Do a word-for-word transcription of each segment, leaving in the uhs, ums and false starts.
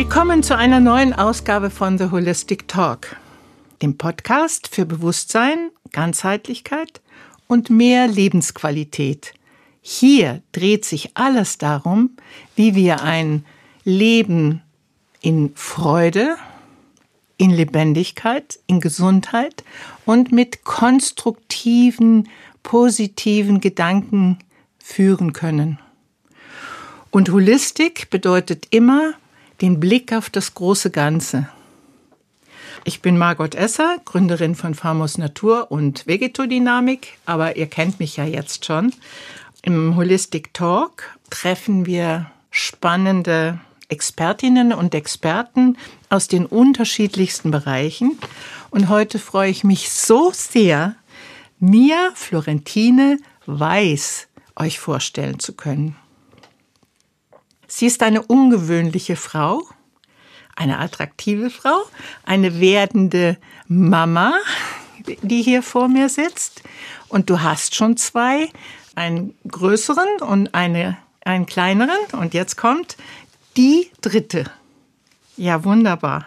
Willkommen zu einer neuen Ausgabe von The Holistic Talk, dem Podcast für Bewusstsein, Ganzheitlichkeit und mehr Lebensqualität. Hier dreht sich alles darum, wie wir ein Leben in Freude, in Lebendigkeit, in Gesundheit und mit konstruktiven, positiven Gedanken führen können. Und Holistik bedeutet immer den Blick auf das große Ganze. Ich bin Margot Esser, Gründerin von Famos Natur und Vegetodynamik, aber ihr kennt mich ja jetzt schon. Im Holistic Talk treffen wir spannende Expertinnen und Experten aus den unterschiedlichsten Bereichen. Und heute freue ich mich so sehr, Mia Florentine Weiß euch vorstellen zu können. Sie ist eine ungewöhnliche Frau, eine attraktive Frau, eine werdende Mama, die hier vor mir sitzt. Und du hast schon zwei, einen größeren und eine, einen kleineren. Und jetzt kommt die dritte. Ja, wunderbar.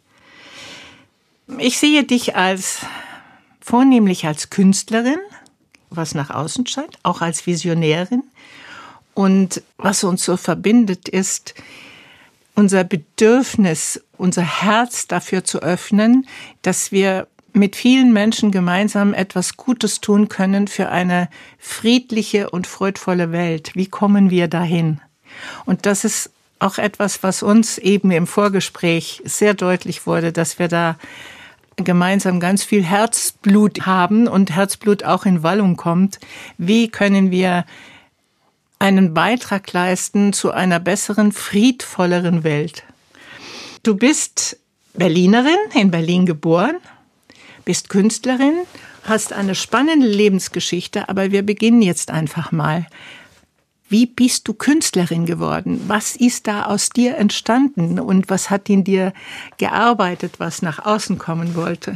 Ich sehe dich als, vornehmlich als Künstlerin, was nach außen scheint, auch als Visionärin. Und was uns so verbindet, ist unser Bedürfnis, unser Herz dafür zu öffnen, dass wir mit vielen Menschen gemeinsam etwas Gutes tun können für eine friedliche und freudvolle Welt. Wie kommen wir dahin? Und das ist auch etwas, was uns eben im Vorgespräch sehr deutlich wurde, dass wir da gemeinsam ganz viel Herzblut haben und Herzblut auch in Wallung kommt. Wie können wir einen Beitrag leisten zu einer besseren, friedvolleren Welt? Du bist Berlinerin, in Berlin geboren, bist Künstlerin, hast eine spannende Lebensgeschichte, aber wir beginnen jetzt einfach mal. Wie bist du Künstlerin geworden? Was ist da aus dir entstanden und was hat in dir gearbeitet, was nach außen kommen wollte?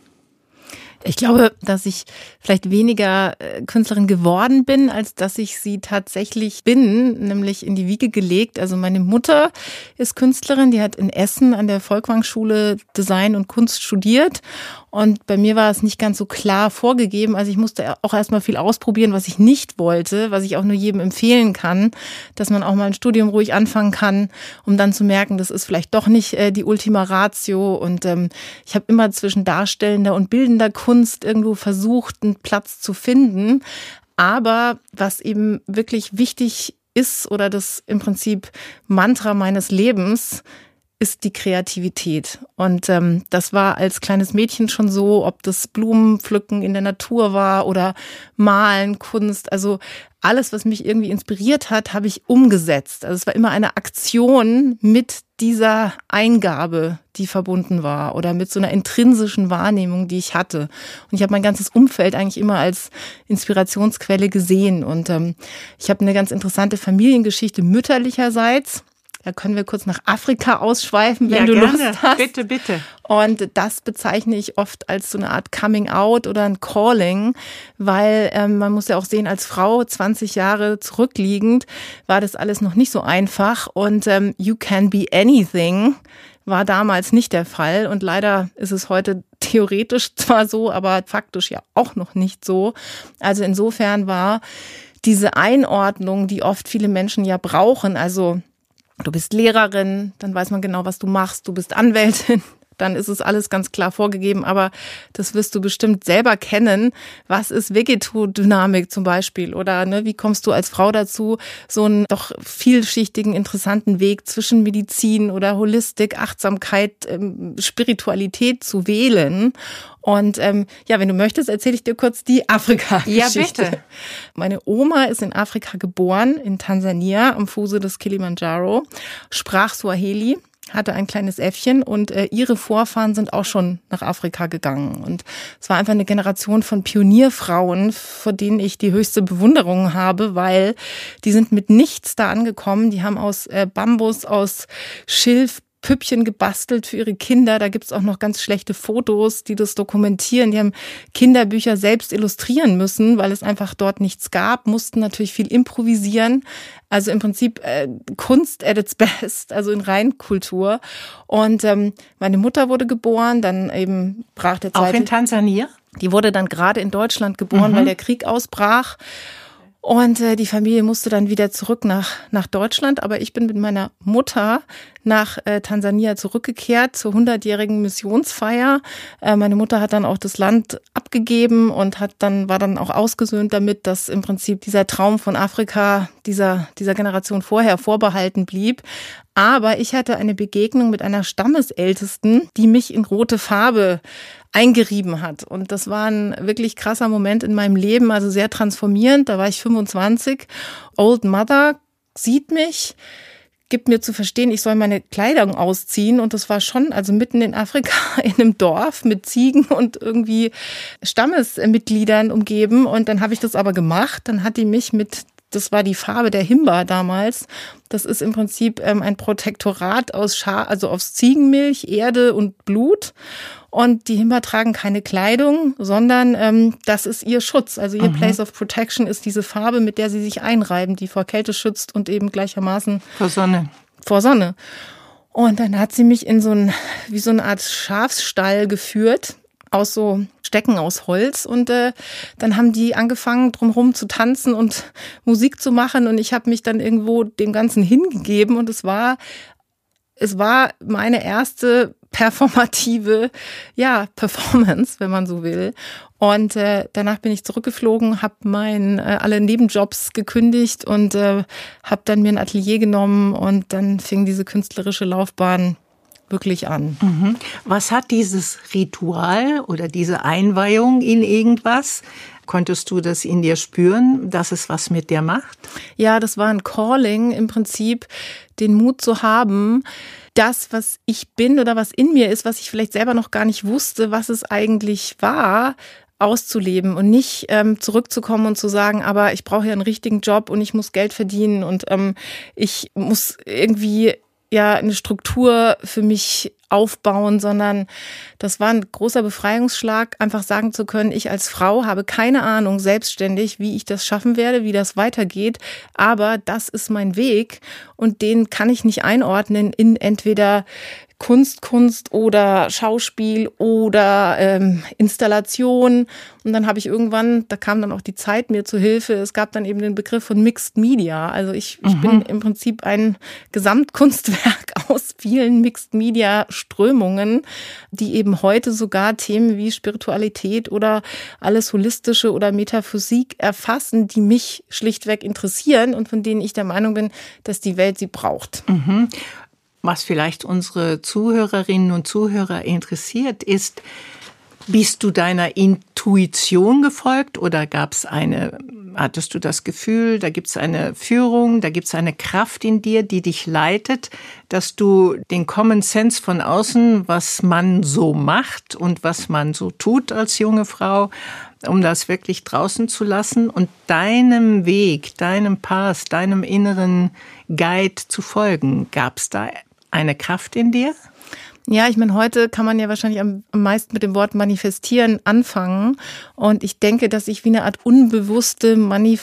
Ich glaube, dass ich vielleicht weniger Künstlerin geworden bin, als dass ich sie tatsächlich bin, nämlich in die Wiege gelegt. Also meine Mutter ist Künstlerin, die hat in Essen an der Folkwang-Schule Design und Kunst studiert. Und bei mir war es nicht ganz so klar vorgegeben. Also ich musste auch erstmal viel ausprobieren, was ich nicht wollte, was ich auch nur jedem empfehlen kann, dass man auch mal ein Studium ruhig anfangen kann, um dann zu merken, das ist vielleicht doch nicht äh, die Ultima Ratio. Und ähm, ich habe immer zwischen darstellender und bildender Kunst irgendwo versucht, einen Platz zu finden. Aber was eben wirklich wichtig ist oder das im Prinzip Mantra meines Lebens ist die Kreativität. Und ähm, das war als kleines Mädchen schon so, ob das Blumenpflücken in der Natur war oder Malen, Kunst. Also alles, was mich irgendwie inspiriert hat, habe ich umgesetzt. Also es war immer eine Aktion mit dieser Eingabe, die verbunden war oder mit so einer intrinsischen Wahrnehmung, die ich hatte. Und ich habe mein ganzes Umfeld eigentlich immer als Inspirationsquelle gesehen. Und ähm, ich habe eine ganz interessante Familiengeschichte mütterlicherseits. Da können wir kurz nach Afrika ausschweifen, wenn ja, du gerne. Lust hast. Bitte, bitte. Und das bezeichne ich oft als so eine Art Coming Out oder ein Calling, weil ähm, man muss ja auch sehen, als Frau zwanzig Jahre zurückliegend war das alles noch nicht so einfach. Und ähm, you can be anything war damals nicht der Fall. Und leider ist es heute theoretisch zwar so, aber faktisch ja auch noch nicht so. Also insofern war diese Einordnung, die oft viele Menschen ja brauchen, also du bist Lehrerin, dann weiß man genau, was du machst. Du bist Anwältin, dann ist es alles ganz klar vorgegeben. Aber das wirst du bestimmt selber kennen. Was ist Vegetodynamik zum Beispiel? Oder ne, wie kommst du als Frau dazu, so einen doch vielschichtigen, interessanten Weg zwischen Medizin oder Holistik, Achtsamkeit, ähm, Spiritualität zu wählen? Und ähm, ja, wenn du möchtest, erzähle ich dir kurz die Afrika-Geschichte. Ja, bitte. Meine Oma ist in Afrika geboren, in Tansania, am Fuße des Kilimanjaro, sprach Swahili, hatte ein kleines Äffchen und äh, ihre Vorfahren sind auch schon nach Afrika gegangen. Und es war einfach eine Generation von Pionierfrauen, vor denen ich die höchste Bewunderung habe, weil die sind mit nichts da angekommen. Die haben aus äh, Bambus, aus Schilf, Püppchen gebastelt für ihre Kinder. Da gibt's auch noch ganz schlechte Fotos, die das dokumentieren. Die haben Kinderbücher selbst illustrieren müssen, weil es einfach dort nichts gab, mussten natürlich viel improvisieren. Also im Prinzip äh, Kunst at its best, also in Reinkultur. Und ähm, meine Mutter wurde geboren, dann eben brach der Zeit. Auch in Tansania? Die wurde dann gerade in Deutschland geboren, mhm. weil der Krieg ausbrach. Und äh, die Familie musste dann wieder zurück nach nach Deutschland. Aber ich bin mit meiner Mutter nach äh, Tansania zurückgekehrt zur hundertjährigen Missionsfeier. Äh, meine Mutter hat dann auch das Land abgegeben und hat dann war dann auch ausgesöhnt damit, dass im Prinzip dieser Traum von Afrika dieser dieser Generation vorher vorbehalten blieb. Aber ich hatte eine Begegnung mit einer Stammesältesten, die mich in rote Farbe eingerieben hat. Und das war ein wirklich krasser Moment in meinem Leben, also sehr transformierend. Da war ich fünfundzwanzig. Old Mother sieht mich, gibt mir zu verstehen, ich soll meine Kleidung ausziehen. Und das war schon, also mitten in Afrika, in einem Dorf mit Ziegen und irgendwie Stammesmitgliedern umgeben. Und dann habe ich das aber gemacht. Dann hat die mich mit, das war die Farbe der Himba damals. Das ist im Prinzip ähm, ein Protektorat aus Schaf, also aus Ziegenmilch, Erde und Blut. Und die Himba tragen keine Kleidung, sondern ähm, das ist ihr Schutz. Also ihr mhm. Place of Protection ist diese Farbe, mit der sie sich einreiben, die vor Kälte schützt und eben gleichermaßen vor Sonne. Vor Sonne. Und dann hat sie mich in so ein, wie so eine Art Schafsstall geführt, aus so Stecken aus Holz. Und äh, dann haben die angefangen, drumherum zu tanzen und Musik zu machen. Und ich habe mich dann irgendwo dem Ganzen hingegeben. Und es war, es war meine erste performative, ja, Performance, wenn man so will. Und äh, danach bin ich zurückgeflogen, habe mein äh, alle Nebenjobs gekündigt und äh, habe dann mir ein Atelier genommen und dann fing diese künstlerische Laufbahn wirklich an. Mhm. Was hat dieses Ritual oder diese Einweihung in irgendwas? Konntest du das in dir spüren, dass es was mit dir macht? Ja, das war ein Calling im Prinzip, den Mut zu haben, das, was ich bin oder was in mir ist, was ich vielleicht selber noch gar nicht wusste, was es eigentlich war, auszuleben und nicht ähm, zurückzukommen und zu sagen, aber ich brauche ja einen richtigen Job und ich muss Geld verdienen und ähm, ich muss irgendwie ja eine Struktur für mich aufbauen, sondern das war ein großer Befreiungsschlag, einfach sagen zu können, ich als Frau habe keine Ahnung selbstständig, wie ich das schaffen werde, wie das weitergeht, aber das ist mein Weg und den kann ich nicht einordnen in entweder Kunst, Kunst oder Schauspiel oder ähm, Installation. Und dann habe ich irgendwann, da kam dann auch die Zeit mir zu Hilfe, es gab dann eben den Begriff von Mixed Media. Also ich, mhm. ich bin im Prinzip ein Gesamtkunstwerk aus vielen Mixed Media Strömungen, die eben heute sogar Themen wie Spiritualität oder alles Holistische oder Metaphysik erfassen, die mich schlichtweg interessieren und von denen ich der Meinung bin, dass die Welt sie braucht. Mhm. Was vielleicht unsere Zuhörerinnen und Zuhörer interessiert, ist, bist du deiner Intuition gefolgt oder gab es eine, hattest du das Gefühl, da gibt es eine Führung, da gibt es eine Kraft in dir, die dich leitet, dass du den Common Sense von außen, was man so macht und was man so tut als junge Frau, um das wirklich draußen zu lassen und deinem Weg, deinem Path, deinem inneren Guide zu folgen? Gab es da eine Kraft in dir? Ja, ich meine, heute kann man ja wahrscheinlich am meisten mit dem Wort manifestieren anfangen. Und ich denke, dass ich wie eine Art unbewusste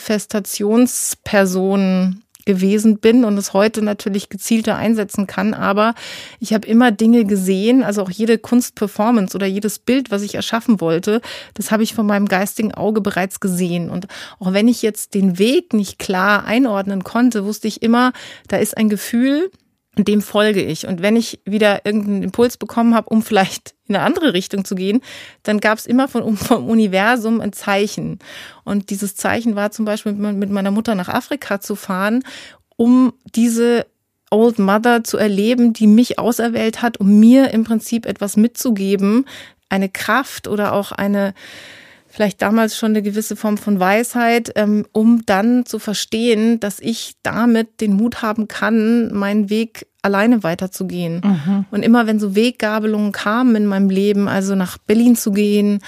Manifestationsperson gewesen bin und es heute natürlich gezielter einsetzen kann. Aber ich habe immer Dinge gesehen, also auch jede Kunstperformance oder jedes Bild, was ich erschaffen wollte, das habe ich von meinem geistigen Auge bereits gesehen. Und auch wenn ich jetzt den Weg nicht klar einordnen konnte, wusste ich immer, da ist ein Gefühl, und dem folge ich. Und wenn ich wieder irgendeinen Impuls bekommen habe, um vielleicht in eine andere Richtung zu gehen, dann gab es immer von, vom Universum ein Zeichen. Und dieses Zeichen war zum Beispiel mit meiner Mutter nach Afrika zu fahren, um diese Old Mother zu erleben, die mich auserwählt hat, um mir im Prinzip etwas mitzugeben, eine Kraft oder auch eine vielleicht damals schon eine gewisse Form von Weisheit, ähm, um dann zu verstehen, dass ich damit den Mut haben kann, meinen Weg alleine weiterzugehen. Mhm. Und immer wenn so Weggabelungen kamen in meinem Leben, also nach Berlin zu gehen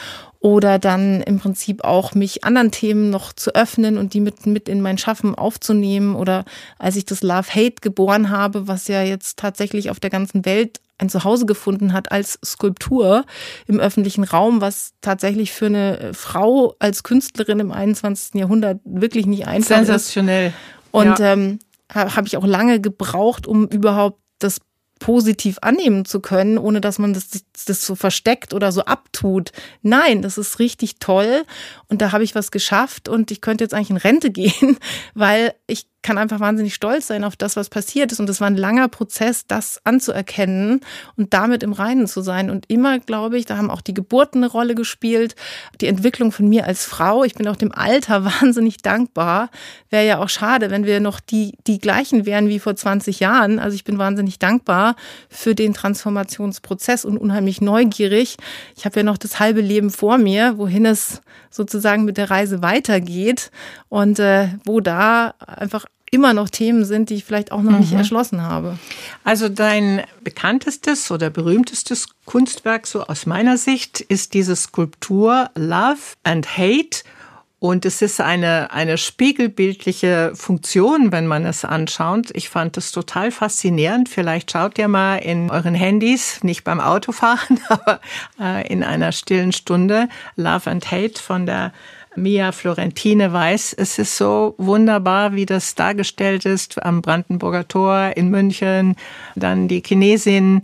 oder dann im Prinzip auch mich anderen Themen noch zu öffnen und die mit, mit in mein Schaffen aufzunehmen. Oder als ich das Love Hate geboren habe, was ja jetzt tatsächlich auf der ganzen Welt ein Zuhause gefunden hat als Skulptur im öffentlichen Raum, was tatsächlich für eine Frau als Künstlerin im einundzwanzigsten Jahrhundert wirklich nicht einfach ist. Sensationell. Und ja. ähm, habe ich auch lange gebraucht, um überhaupt das positiv annehmen zu können, ohne dass man das, das so versteckt oder so abtut. Nein, das ist richtig toll und da habe ich was geschafft und ich könnte jetzt eigentlich in Rente gehen, weil ich kann einfach wahnsinnig stolz sein auf das, was passiert ist. Und das war ein langer Prozess, das anzuerkennen und damit im Reinen zu sein. Und immer, glaube ich, da haben auch die Geburten eine Rolle gespielt, die Entwicklung von mir als Frau. Ich bin auch dem Alter wahnsinnig dankbar. Wäre ja auch schade, wenn wir noch die, die gleichen wären wie vor zwanzig Jahren. Also ich bin wahnsinnig dankbar für den Transformationsprozess und unheimlich neugierig. Ich habe ja noch das halbe Leben vor mir, wohin es sozusagen mit der Reise weitergeht und äh, wo da einfach immer noch Themen sind, die ich vielleicht auch noch mhm. nicht erschlossen habe. Also dein bekanntestes oder berühmtestes Kunstwerk, so aus meiner Sicht, ist diese Skulptur Love and Hate. Und es ist eine, eine spiegelbildliche Funktion, wenn man es anschaut. Ich fand das total faszinierend. Vielleicht schaut ihr mal in euren Handys, nicht beim Autofahren, aber äh, in einer stillen Stunde, Love and Hate von der Mia Florentine Weiß. Es ist so wunderbar, wie das dargestellt ist am Brandenburger Tor in München. Dann die Chinesin,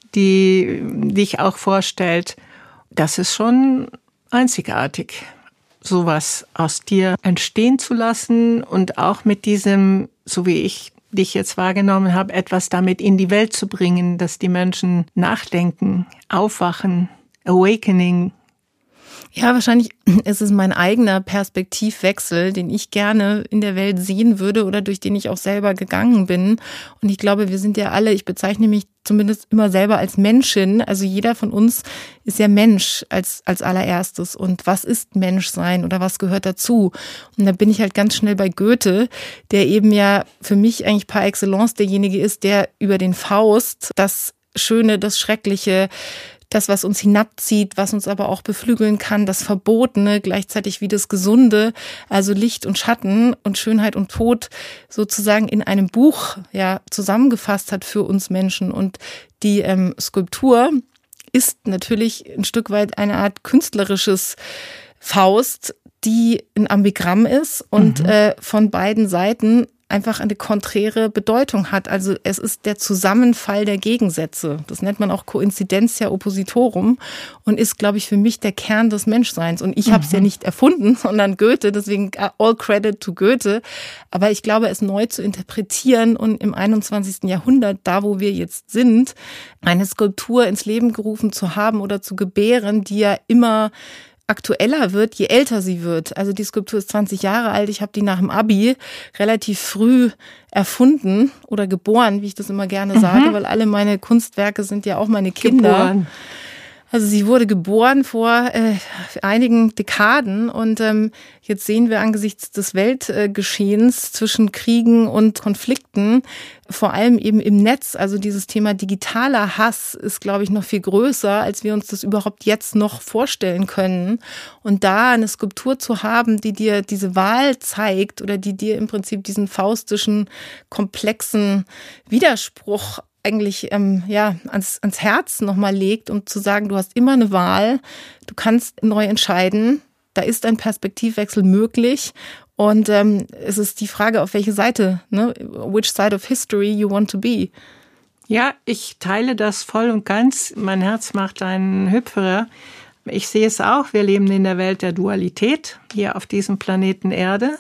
die dich auch vorstellt. Das ist schon einzigartig, sowas aus dir entstehen zu lassen und auch mit diesem, so wie ich dich jetzt wahrgenommen habe, etwas damit in die Welt zu bringen, dass die Menschen nachdenken, aufwachen, awakening. Ja, wahrscheinlich ist es mein eigener Perspektivwechsel, den ich gerne in der Welt sehen würde oder durch den ich auch selber gegangen bin. Und ich glaube, wir sind ja alle, ich bezeichne mich zumindest immer selber als Menschin. Also jeder von uns ist ja Mensch als, als allererstes. Und was ist Menschsein oder was gehört dazu? Und da bin ich halt ganz schnell bei Goethe, der eben ja für mich eigentlich par excellence derjenige ist, der über den Faust das Schöne, das Schreckliche, das, was uns hinabzieht, was uns aber auch beflügeln kann, das Verbotene, gleichzeitig wie das Gesunde, also Licht und Schatten und Schönheit und Tod sozusagen in einem Buch ja zusammengefasst hat für uns Menschen. Und die ähm, Skulptur ist natürlich ein Stück weit eine Art künstlerisches Faust, die ein Ambigramm ist und mhm. äh, von beiden Seiten einfach eine konträre Bedeutung hat. Also es ist der Zusammenfall der Gegensätze. Das nennt man auch Coincidentia oppositorum und ist, glaube ich, für mich der Kern des Menschseins. Und ich mhm. habe es ja nicht erfunden, sondern Goethe, deswegen all credit to Goethe. Aber ich glaube, es neu zu interpretieren und im einundzwanzigsten Jahrhundert, da wo wir jetzt sind, eine Skulptur ins Leben gerufen zu haben oder zu gebären, die ja immer aktueller wird, je älter sie wird. Also die Skulptur ist zwanzig Jahre alt. Ich habe die nach dem Abi relativ früh erfunden oder geboren, wie ich das immer gerne sage, mhm. weil alle meine Kunstwerke sind ja auch meine Kinder. Geboren. Also sie wurde geboren vor äh, einigen Dekaden und ähm, jetzt sehen wir angesichts des Weltgeschehens zwischen Kriegen und Konflikten, vor allem eben im Netz, also dieses Thema digitaler Hass ist, glaube ich, noch viel größer, als wir uns das überhaupt jetzt noch vorstellen können. Und da eine Skulptur zu haben, die dir diese Wahl zeigt oder die dir im Prinzip diesen faustischen, komplexen Widerspruch eigentlich ähm, ja ans, ans Herz nochmal legt, um zu sagen, du hast immer eine Wahl, du kannst neu entscheiden, da ist ein Perspektivwechsel möglich und ähm, es ist die Frage, auf welche Seite, ne, which side of history you want to be. Ja, ich teile das voll und ganz. Mein Herz macht einen Hüpferer. Ich sehe es auch, wir leben in der Welt der Dualität hier auf diesem Planeten Erde.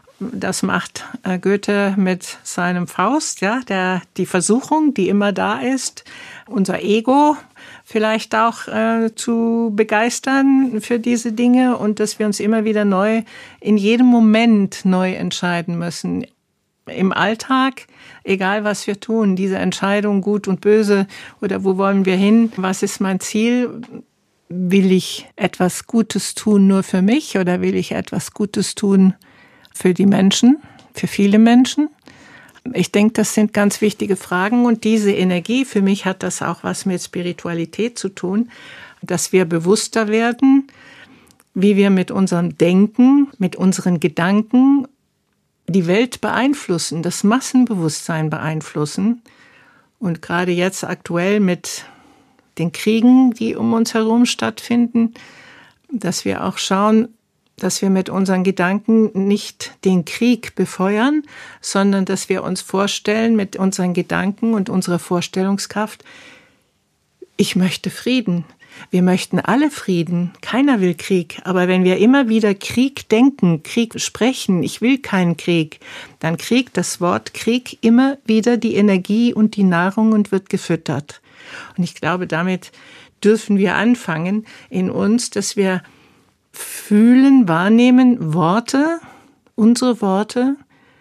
Das macht Goethe mit seinem Faust, ja, der, die Versuchung, die immer da ist, unser Ego vielleicht auch äh, zu begeistern für diese Dinge und dass wir uns immer wieder neu, in jedem Moment neu entscheiden müssen. Im Alltag, egal was wir tun, diese Entscheidung gut und böse oder wo wollen wir hin, was ist mein Ziel? Will ich etwas Gutes tun nur für mich oder will ich etwas Gutes tun für die Menschen, für viele Menschen? Ich denke, das sind ganz wichtige Fragen und diese Energie, für mich hat das auch was mit Spiritualität zu tun, dass wir bewusster werden, wie wir mit unserem Denken, mit unseren Gedanken die Welt beeinflussen, das Massenbewusstsein beeinflussen. Und gerade jetzt aktuell mit den Kriegen, die um uns herum stattfinden, dass wir auch schauen, dass wir mit unseren Gedanken nicht den Krieg befeuern, sondern dass wir uns vorstellen mit unseren Gedanken und unserer Vorstellungskraft, ich möchte Frieden. Wir möchten alle Frieden. Keiner will Krieg. Aber wenn wir immer wieder Krieg denken, Krieg sprechen, ich will keinen Krieg, dann kriegt das Wort Krieg immer wieder die Energie und die Nahrung und wird gefüttert. Und ich glaube, damit dürfen wir anfangen in uns, dass wir fühlen, wahrnehmen, Worte, unsere Worte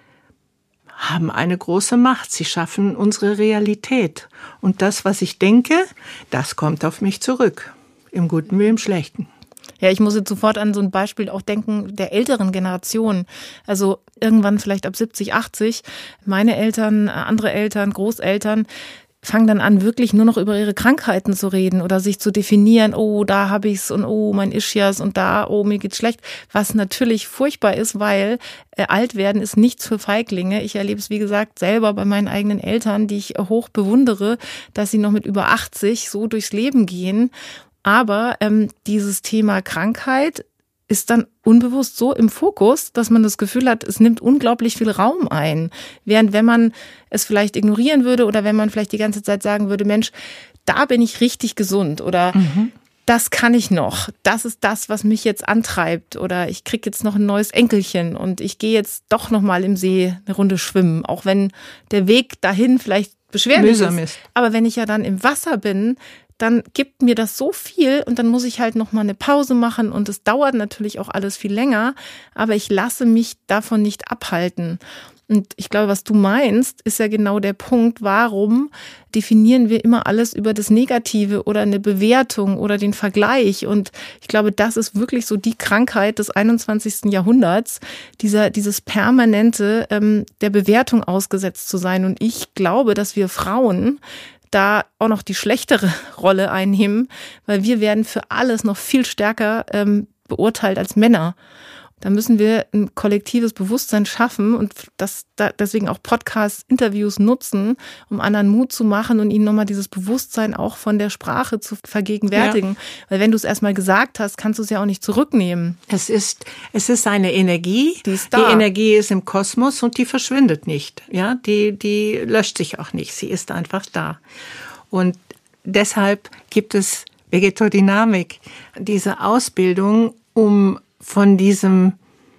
haben eine große Macht. Sie schaffen unsere Realität. Und das, was ich denke, das kommt auf mich zurück. Im Guten wie im Schlechten. Ja, ich muss jetzt sofort an so ein Beispiel auch denken der älteren Generation. Also irgendwann vielleicht ab siebzig, achtzig. Meine Eltern, andere Eltern, Großeltern fangen dann an, wirklich nur noch über ihre Krankheiten zu reden oder sich zu definieren, oh, da habe ich's und oh, mein Ischias und da, oh, mir geht's schlecht. Was natürlich furchtbar ist, weil äh, alt werden ist nichts für Feiglinge. Ich erlebe es, wie gesagt, selber bei meinen eigenen Eltern, die ich hoch bewundere, dass sie noch mit über achtzig so durchs Leben gehen. Aber ähm, dieses Thema Krankheit ist dann unbewusst so im Fokus, dass man das Gefühl hat, es nimmt unglaublich viel Raum ein. Während wenn man es vielleicht ignorieren würde oder wenn man vielleicht die ganze Zeit sagen würde, Mensch, da bin ich richtig gesund oder mhm. das kann ich noch. Das ist das, was mich jetzt antreibt oder ich kriege jetzt noch ein neues Enkelchen und ich gehe jetzt doch noch mal im See eine Runde schwimmen, auch wenn der Weg dahin vielleicht beschwerlich Mühsam ist. ist. Aber wenn ich ja dann im Wasser bin, dann gibt mir das so viel und dann muss ich halt noch mal eine Pause machen und es dauert natürlich auch alles viel länger, aber ich lasse mich davon nicht abhalten. Und ich glaube, was du meinst, ist ja genau der Punkt, warum definieren wir immer alles über das Negative oder eine Bewertung oder den Vergleich. Und ich glaube, das ist wirklich so die Krankheit des einundzwanzigsten Jahrhunderts, dieser, dieses permanente ähm, der Bewertung ausgesetzt zu sein. Und ich glaube, dass wir Frauen da auch noch die schlechtere Rolle einnehmen, weil wir werden für alles noch viel stärker ähm, beurteilt als Männer. Da müssen wir ein kollektives Bewusstsein schaffen und das da deswegen auch Podcasts, Interviews nutzen, um anderen Mut zu machen und ihnen nochmal dieses Bewusstsein auch von der Sprache zu vergegenwärtigen. Ja. Weil wenn du es erstmal gesagt hast, kannst du es ja auch nicht zurücknehmen. Es ist, es ist eine Energie. Die ist da. Die Energie ist im Kosmos und die verschwindet nicht. Ja, die, die löscht sich auch nicht. Sie ist einfach da. Und deshalb gibt es Vegetodynamik, diese Ausbildung, um von diesem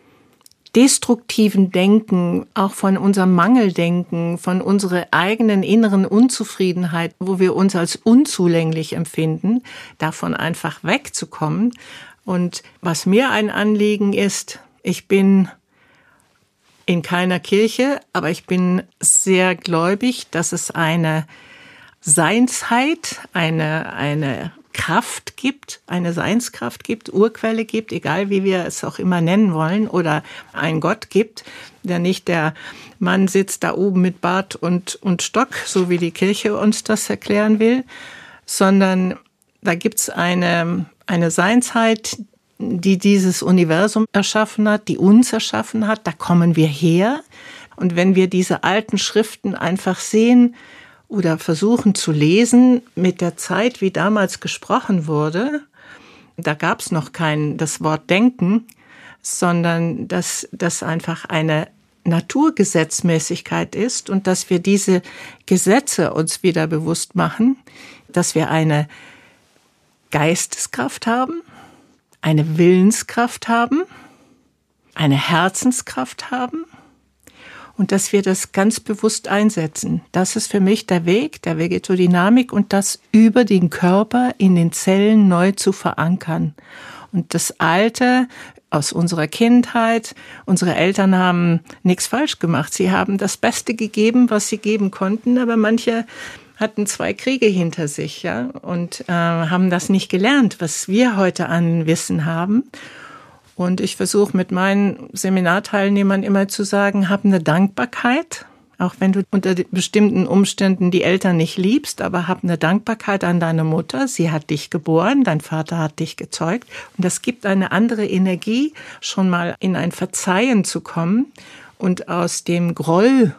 destruktiven Denken, auch von unserem Mangeldenken, von unserer eigenen inneren Unzufriedenheit, wo wir uns als unzulänglich empfinden, davon einfach wegzukommen. Und was mir ein Anliegen ist, ich bin in keiner Kirche, aber ich bin sehr gläubig, dass es eine Seinsheit, eine, eine Kraft gibt, eine Seinskraft gibt, Urquelle gibt, egal wie wir es auch immer nennen wollen, oder einen Gott gibt, der nicht der Mann sitzt da oben mit Bart und, und Stock, so wie die Kirche uns das erklären will, sondern da gibt's eine, eine Seinsheit, die dieses Universum erschaffen hat, die uns erschaffen hat, da kommen wir her. Und wenn wir diese alten Schriften einfach sehen, oder versuchen zu lesen mit der Zeit, wie damals gesprochen wurde, da gab es noch kein das Wort Denken, sondern dass das einfach eine Naturgesetzmäßigkeit ist und dass wir diese Gesetze uns wieder bewusst machen, dass wir eine Geisteskraft haben, eine Willenskraft haben, eine Herzenskraft haben, und dass wir das ganz bewusst einsetzen. Das ist für mich der Weg der Vegetodynamik und das über den Körper in den Zellen neu zu verankern. Und das Alte aus unserer Kindheit, unsere Eltern haben nichts falsch gemacht. Sie haben das Beste gegeben, was sie geben konnten, aber manche hatten zwei Kriege hinter sich, ja, und äh, haben das nicht gelernt, was wir heute an Wissen haben. Und ich versuche mit meinen Seminarteilnehmern immer zu sagen, hab eine Dankbarkeit, Auch wenn du unter bestimmten Umständen die Eltern nicht liebst, aber hab eine Dankbarkeit an deine Mutter. Sie hat dich geboren, dein Vater hat dich gezeugt. Und das gibt eine andere Energie, schon mal in ein Verzeihen zu kommen und aus dem Groll,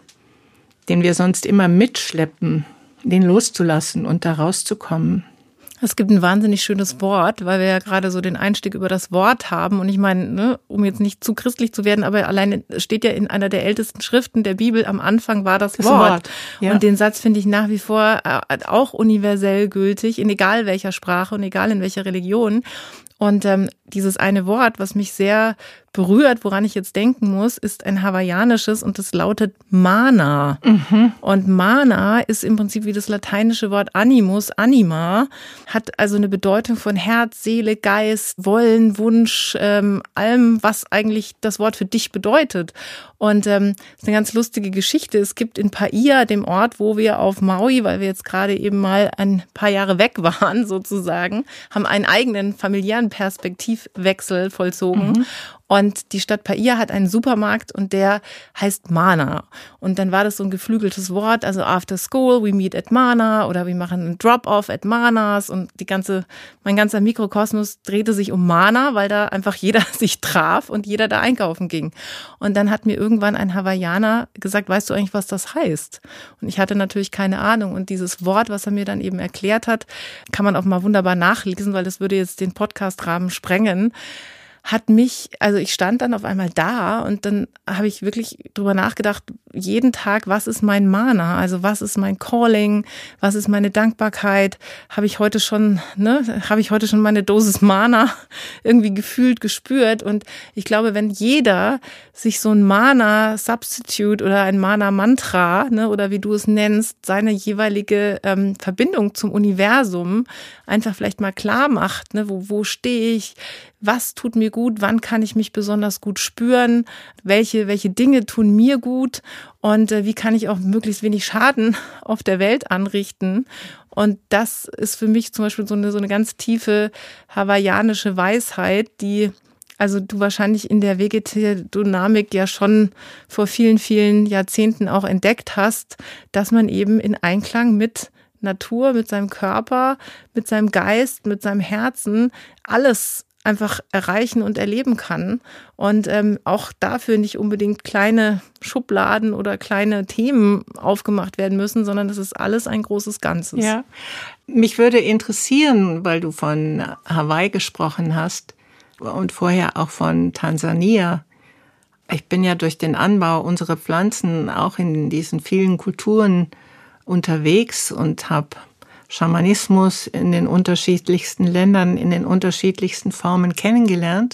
den wir sonst immer mitschleppen, den loszulassen und da rauszukommen. Es gibt ein wahnsinnig schönes Wort, weil wir ja gerade so den Einstieg über das Wort haben. Und ich meine, ne, um jetzt nicht zu christlich zu werden, aber alleine steht ja in einer der ältesten Schriften der Bibel, am Anfang war das, das Wort. Wort. Ja. Und den Satz finde ich nach wie vor auch universell gültig, in egal welcher Sprache und egal in welcher Religion. Und ähm, dieses eine Wort, was mich sehr berührt, woran ich jetzt denken muss, ist ein hawaiianisches und das lautet Mana. Mhm. Und Mana ist im Prinzip wie das lateinische Wort Animus, Anima, hat also eine Bedeutung von Herz, Seele, Geist, Wollen, Wunsch, ähm, allem, was eigentlich das Wort für dich bedeutet. Und ähm, ist eine ganz lustige Geschichte. Es gibt in Paia, dem Ort, wo wir auf Maui, weil wir jetzt gerade eben mal ein paar Jahre weg waren sozusagen, haben einen eigenen familiären Perspektivwechsel vollzogen. Mhm. Und die Stadt Paia hat einen Supermarkt und der heißt Mana. Und dann war das so ein geflügeltes Wort, also after school, we meet at Mana oder wir machen einen Drop-off at Manas und die ganze, mein ganzer Mikrokosmos drehte sich um Mana, weil da einfach jeder sich traf und jeder da einkaufen ging. Und dann hat mir irgendwann ein Hawaiianer gesagt, weißt du eigentlich, was das heißt? Und ich hatte natürlich keine Ahnung. Und dieses Wort, was er mir dann eben erklärt hat, kann man auch mal wunderbar nachlesen, weil das würde jetzt den Podcast-Rahmen sprengen. Hat mich, also ich stand dann auf einmal da und dann habe ich wirklich drüber nachgedacht, jeden Tag, was ist mein Mana, also was ist mein Calling, was ist meine Dankbarkeit, habe ich heute schon, ne, habe ich heute schon meine Dosis Mana irgendwie gefühlt, gespürt und ich glaube, wenn jeder sich so ein Mana-Substitute oder ein Mana-Mantra, ne, oder wie du es nennst, seine jeweilige ähm, Verbindung zum Universum einfach vielleicht mal klar macht, ne, wo, wo stehe ich, was tut mir gut, wann kann ich mich besonders gut spüren, welche welche Dinge tun mir gut und äh, wie kann ich auch möglichst wenig Schaden auf der Welt anrichten. Und das ist für mich zum Beispiel so eine so eine ganz tiefe hawaiianische Weisheit, die also du wahrscheinlich in der Vegetodynamik ja schon vor vielen, vielen Jahrzehnten auch entdeckt hast, dass man eben in Einklang mit Natur, mit seinem Körper, mit seinem Geist, mit seinem Herzen alles einfach erreichen und erleben kann und ähm, auch dafür nicht unbedingt kleine Schubladen oder kleine Themen aufgemacht werden müssen, sondern das ist alles ein großes Ganzes. Ja, mich würde interessieren, weil du von Hawaii gesprochen hast und vorher auch von Tansania. Ich bin ja durch den Anbau unserer Pflanzen auch in diesen vielen Kulturen unterwegs und habe Schamanismus in den unterschiedlichsten Ländern, in den unterschiedlichsten Formen kennengelernt.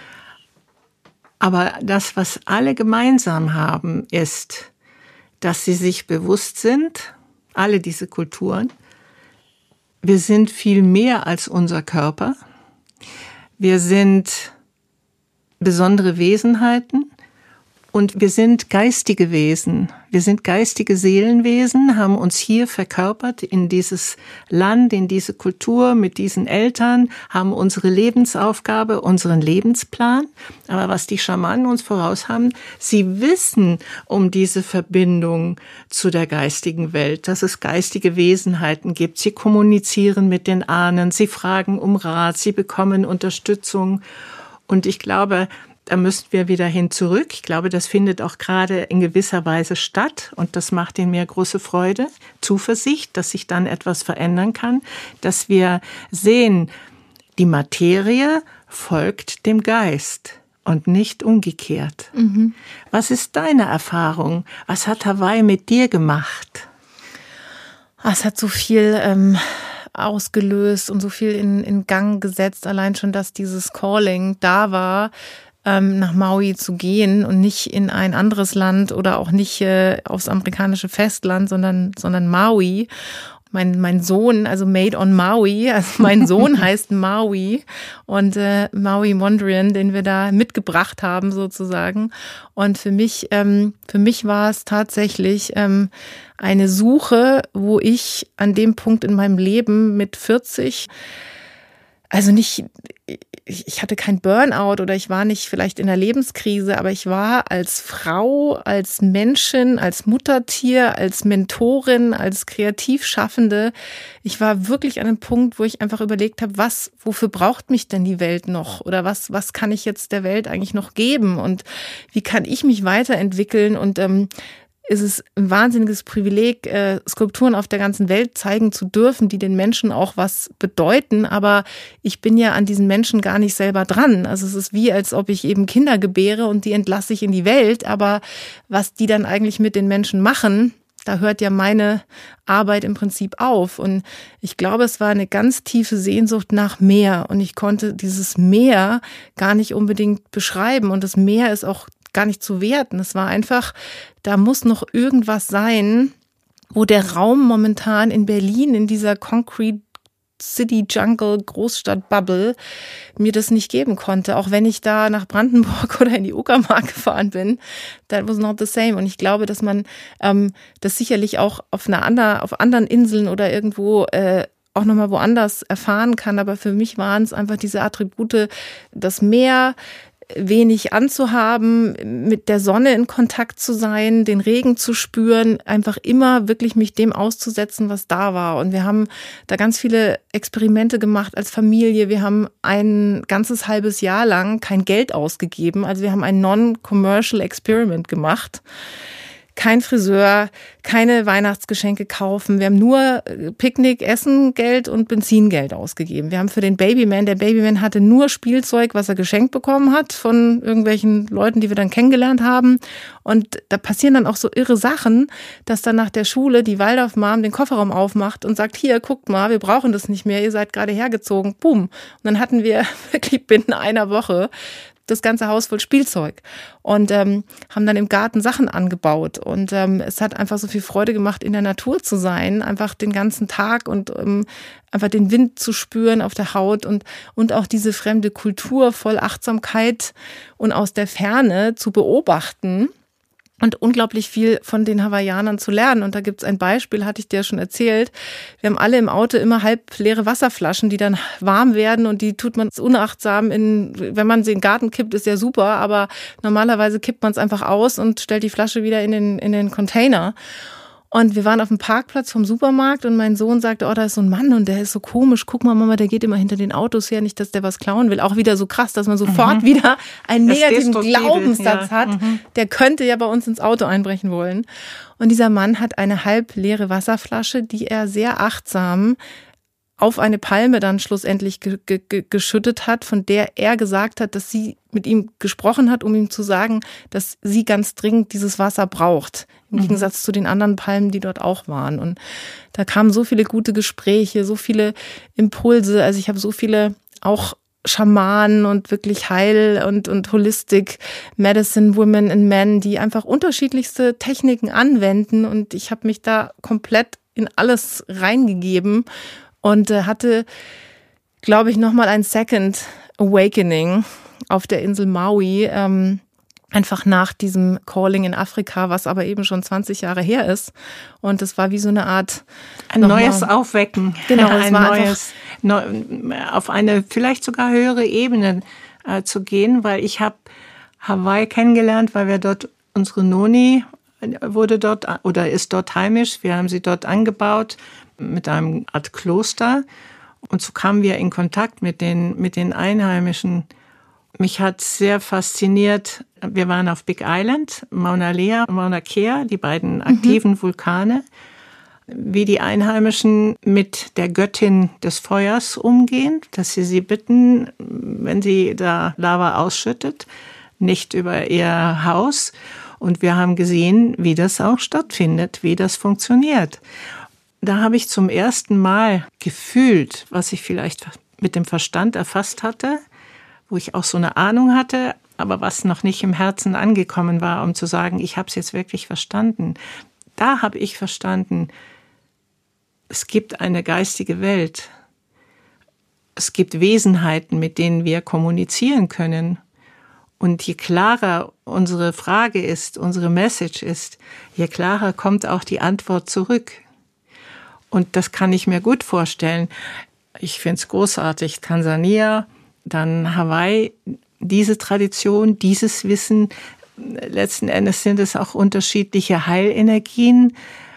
Aber das, was alle gemeinsam haben, ist, dass sie sich bewusst sind, alle diese Kulturen, wir sind viel mehr als unser Körper. Wir sind besondere Wesenheiten. Und wir sind geistige Wesen. Wir sind geistige Seelenwesen, haben uns hier verkörpert in dieses Land, in diese Kultur mit diesen Eltern, haben unsere Lebensaufgabe, unseren Lebensplan. Aber was die Schamanen uns voraus haben, sie wissen um diese Verbindung zu der geistigen Welt, dass es geistige Wesenheiten gibt. Sie kommunizieren mit den Ahnen, sie fragen um Rat, sie bekommen Unterstützung. Und ich glaube, da müssen wir wieder hin zurück. Ich glaube, das findet auch gerade in gewisser Weise statt und das macht ihnen mehr große Freude, Zuversicht, dass sich dann etwas verändern kann, dass wir sehen, die Materie folgt dem Geist und nicht umgekehrt. Mhm. Was ist deine Erfahrung? Was hat Hawaii mit dir gemacht? Es hat so viel ähm, ausgelöst und so viel in, in Gang gesetzt, allein schon, dass dieses Calling da war, nach Maui zu gehen und nicht in ein anderes Land oder auch nicht äh, aufs amerikanische Festland, sondern sondern Maui. Mein mein Sohn, also Made on Maui, also mein Sohn heißt Maui und äh, Maui Mondrian, den wir da mitgebracht haben sozusagen. Und für mich ähm, für mich war es tatsächlich ähm, eine Suche, wo ich an dem Punkt in meinem Leben mit vierzig also nicht, ich hatte kein Burnout oder ich war nicht vielleicht in einer Lebenskrise, aber ich war als Frau, als Menschen, als Muttertier, als Mentorin, als Kreativschaffende, ich war wirklich an einem Punkt, wo ich einfach überlegt habe, was, wofür braucht mich denn die Welt noch? Oder was, was kann ich jetzt der Welt eigentlich noch geben? Und wie kann ich mich weiterentwickeln? Und ähm, ist es ein wahnsinniges Privileg, äh, Skulpturen auf der ganzen Welt zeigen zu dürfen, die den Menschen auch was bedeuten. Aber ich bin ja an diesen Menschen gar nicht selber dran. Also es ist wie, als ob ich eben Kinder gebäre und die entlasse ich in die Welt. Aber was die dann eigentlich mit den Menschen machen, da hört ja meine Arbeit im Prinzip auf. Und ich glaube, es war eine ganz tiefe Sehnsucht nach Meer. Und ich konnte dieses Meer gar nicht unbedingt beschreiben. Und das Meer ist auch gar nicht zu werten. Es war einfach, da muss noch irgendwas sein, wo der Raum momentan in Berlin, in dieser Concrete City Jungle Großstadt Bubble, mir das nicht geben konnte. Auch wenn ich da nach Brandenburg oder in die Uckermark gefahren bin, that was not the same. Und ich glaube, dass man ähm, das sicherlich auch auf einer anderen, auf anderen Inseln oder irgendwo äh, auch nochmal woanders erfahren kann. Aber für mich waren es einfach diese Attribute, das Meer, wenig anzuhaben, mit der Sonne in Kontakt zu sein, den Regen zu spüren, einfach immer wirklich mich dem auszusetzen, was da war. Und wir haben da ganz viele Experimente gemacht als Familie. Wir haben ein ganzes halbes Jahr lang kein Geld ausgegeben. Also wir haben ein Non-Commercial Experiment gemacht. Kein Friseur, keine Weihnachtsgeschenke kaufen. Wir haben nur Picknick, Essen, Geld und Benzingeld ausgegeben. Wir haben für den Babyman, der Babyman hatte nur Spielzeug, was er geschenkt bekommen hat von irgendwelchen Leuten, die wir dann kennengelernt haben. Und da passieren dann auch so irre Sachen, dass dann nach der Schule die Waldorf-Mom den Kofferraum aufmacht und sagt, hier, guckt mal, wir brauchen das nicht mehr, ihr seid gerade hergezogen. Boom. Und dann hatten wir wirklich binnen einer Woche das ganze Haus voll Spielzeug und ähm, haben dann im Garten Sachen angebaut und ähm, es hat einfach so viel Freude gemacht, in der Natur zu sein, einfach den ganzen Tag und ähm, einfach den Wind zu spüren auf der Haut und und auch diese fremde Kultur voll Achtsamkeit und aus der Ferne zu beobachten. Und unglaublich viel von den Hawaiianern zu lernen. Und da gibt's ein Beispiel, hatte ich dir schon erzählt. Wir haben alle im Auto immer halb leere Wasserflaschen, die dann warm werden und die tut man unachtsam in, wenn man sie in den Garten kippt, ist ja super, aber normalerweise kippt man es einfach aus und stellt die Flasche wieder in den, in den Container. Und wir waren auf dem Parkplatz vom Supermarkt und mein Sohn sagte, oh, da ist so ein Mann und der ist so komisch. Guck mal, Mama, der geht immer hinter den Autos her, nicht, dass der was klauen will. Auch wieder so krass, dass man sofort mhm. wieder einen das negativen Glaubenssatz ja. hat. Mhm. Der könnte ja bei uns ins Auto einbrechen wollen. Und dieser Mann hat eine halb leere Wasserflasche, die er sehr achtsam auf eine Palme dann schlussendlich ge- ge- geschüttet hat, von der er gesagt hat, dass sie mit ihm gesprochen hat, um ihm zu sagen, dass sie ganz dringend dieses Wasser braucht. Im mhm. Gegensatz zu den anderen Palmen, die dort auch waren. Und da kamen so viele gute Gespräche, so viele Impulse. Also ich habe so viele auch Schamanen und wirklich Heil- und, und Holistic Medicine Women and Men, die einfach unterschiedlichste Techniken anwenden. Und ich habe mich da komplett in alles reingegeben. Und äh, hatte, glaube ich, nochmal ein Second Awakening auf der Insel Maui, ähm, einfach nach diesem Calling in Afrika, was aber eben schon zwanzig Jahre her ist. Und es war wie so eine Art... Ein neues mal, Aufwecken. Genau, es ein war neues, neu, auf eine vielleicht sogar höhere Ebene äh, zu gehen, weil ich habe Hawaii kennengelernt, weil wir dort, unsere Noni wurde dort oder ist dort heimisch, wir haben sie dort angebaut, mit einem Art Kloster. Und so kamen wir in Kontakt mit den, mit den Einheimischen. Mich hat sehr fasziniert, wir waren auf Big Island, Mauna Lea und Mauna Kea, die beiden aktiven mhm. Vulkane, wie die Einheimischen mit der Göttin des Feuers umgehen, dass sie sie bitten, wenn sie da Lava ausschüttet, nicht über ihr Haus. Und wir haben gesehen, wie das auch stattfindet, wie das funktioniert. Da habe ich zum ersten Mal gefühlt, was ich vielleicht mit dem Verstand erfasst hatte, wo ich auch so eine Ahnung hatte, aber was noch nicht im Herzen angekommen war, um zu sagen, ich habe es jetzt wirklich verstanden. Da habe ich verstanden, es gibt eine geistige Welt. Es gibt Wesenheiten, mit denen wir kommunizieren können. Und je klarer unsere Frage ist, unsere Message ist, je klarer kommt auch die Antwort zurück. Und das kann ich mir gut vorstellen. Ich finde es großartig. Tansania, dann Hawaii, diese Tradition, dieses Wissen, letzten Endes sind es auch unterschiedliche Heilenergien,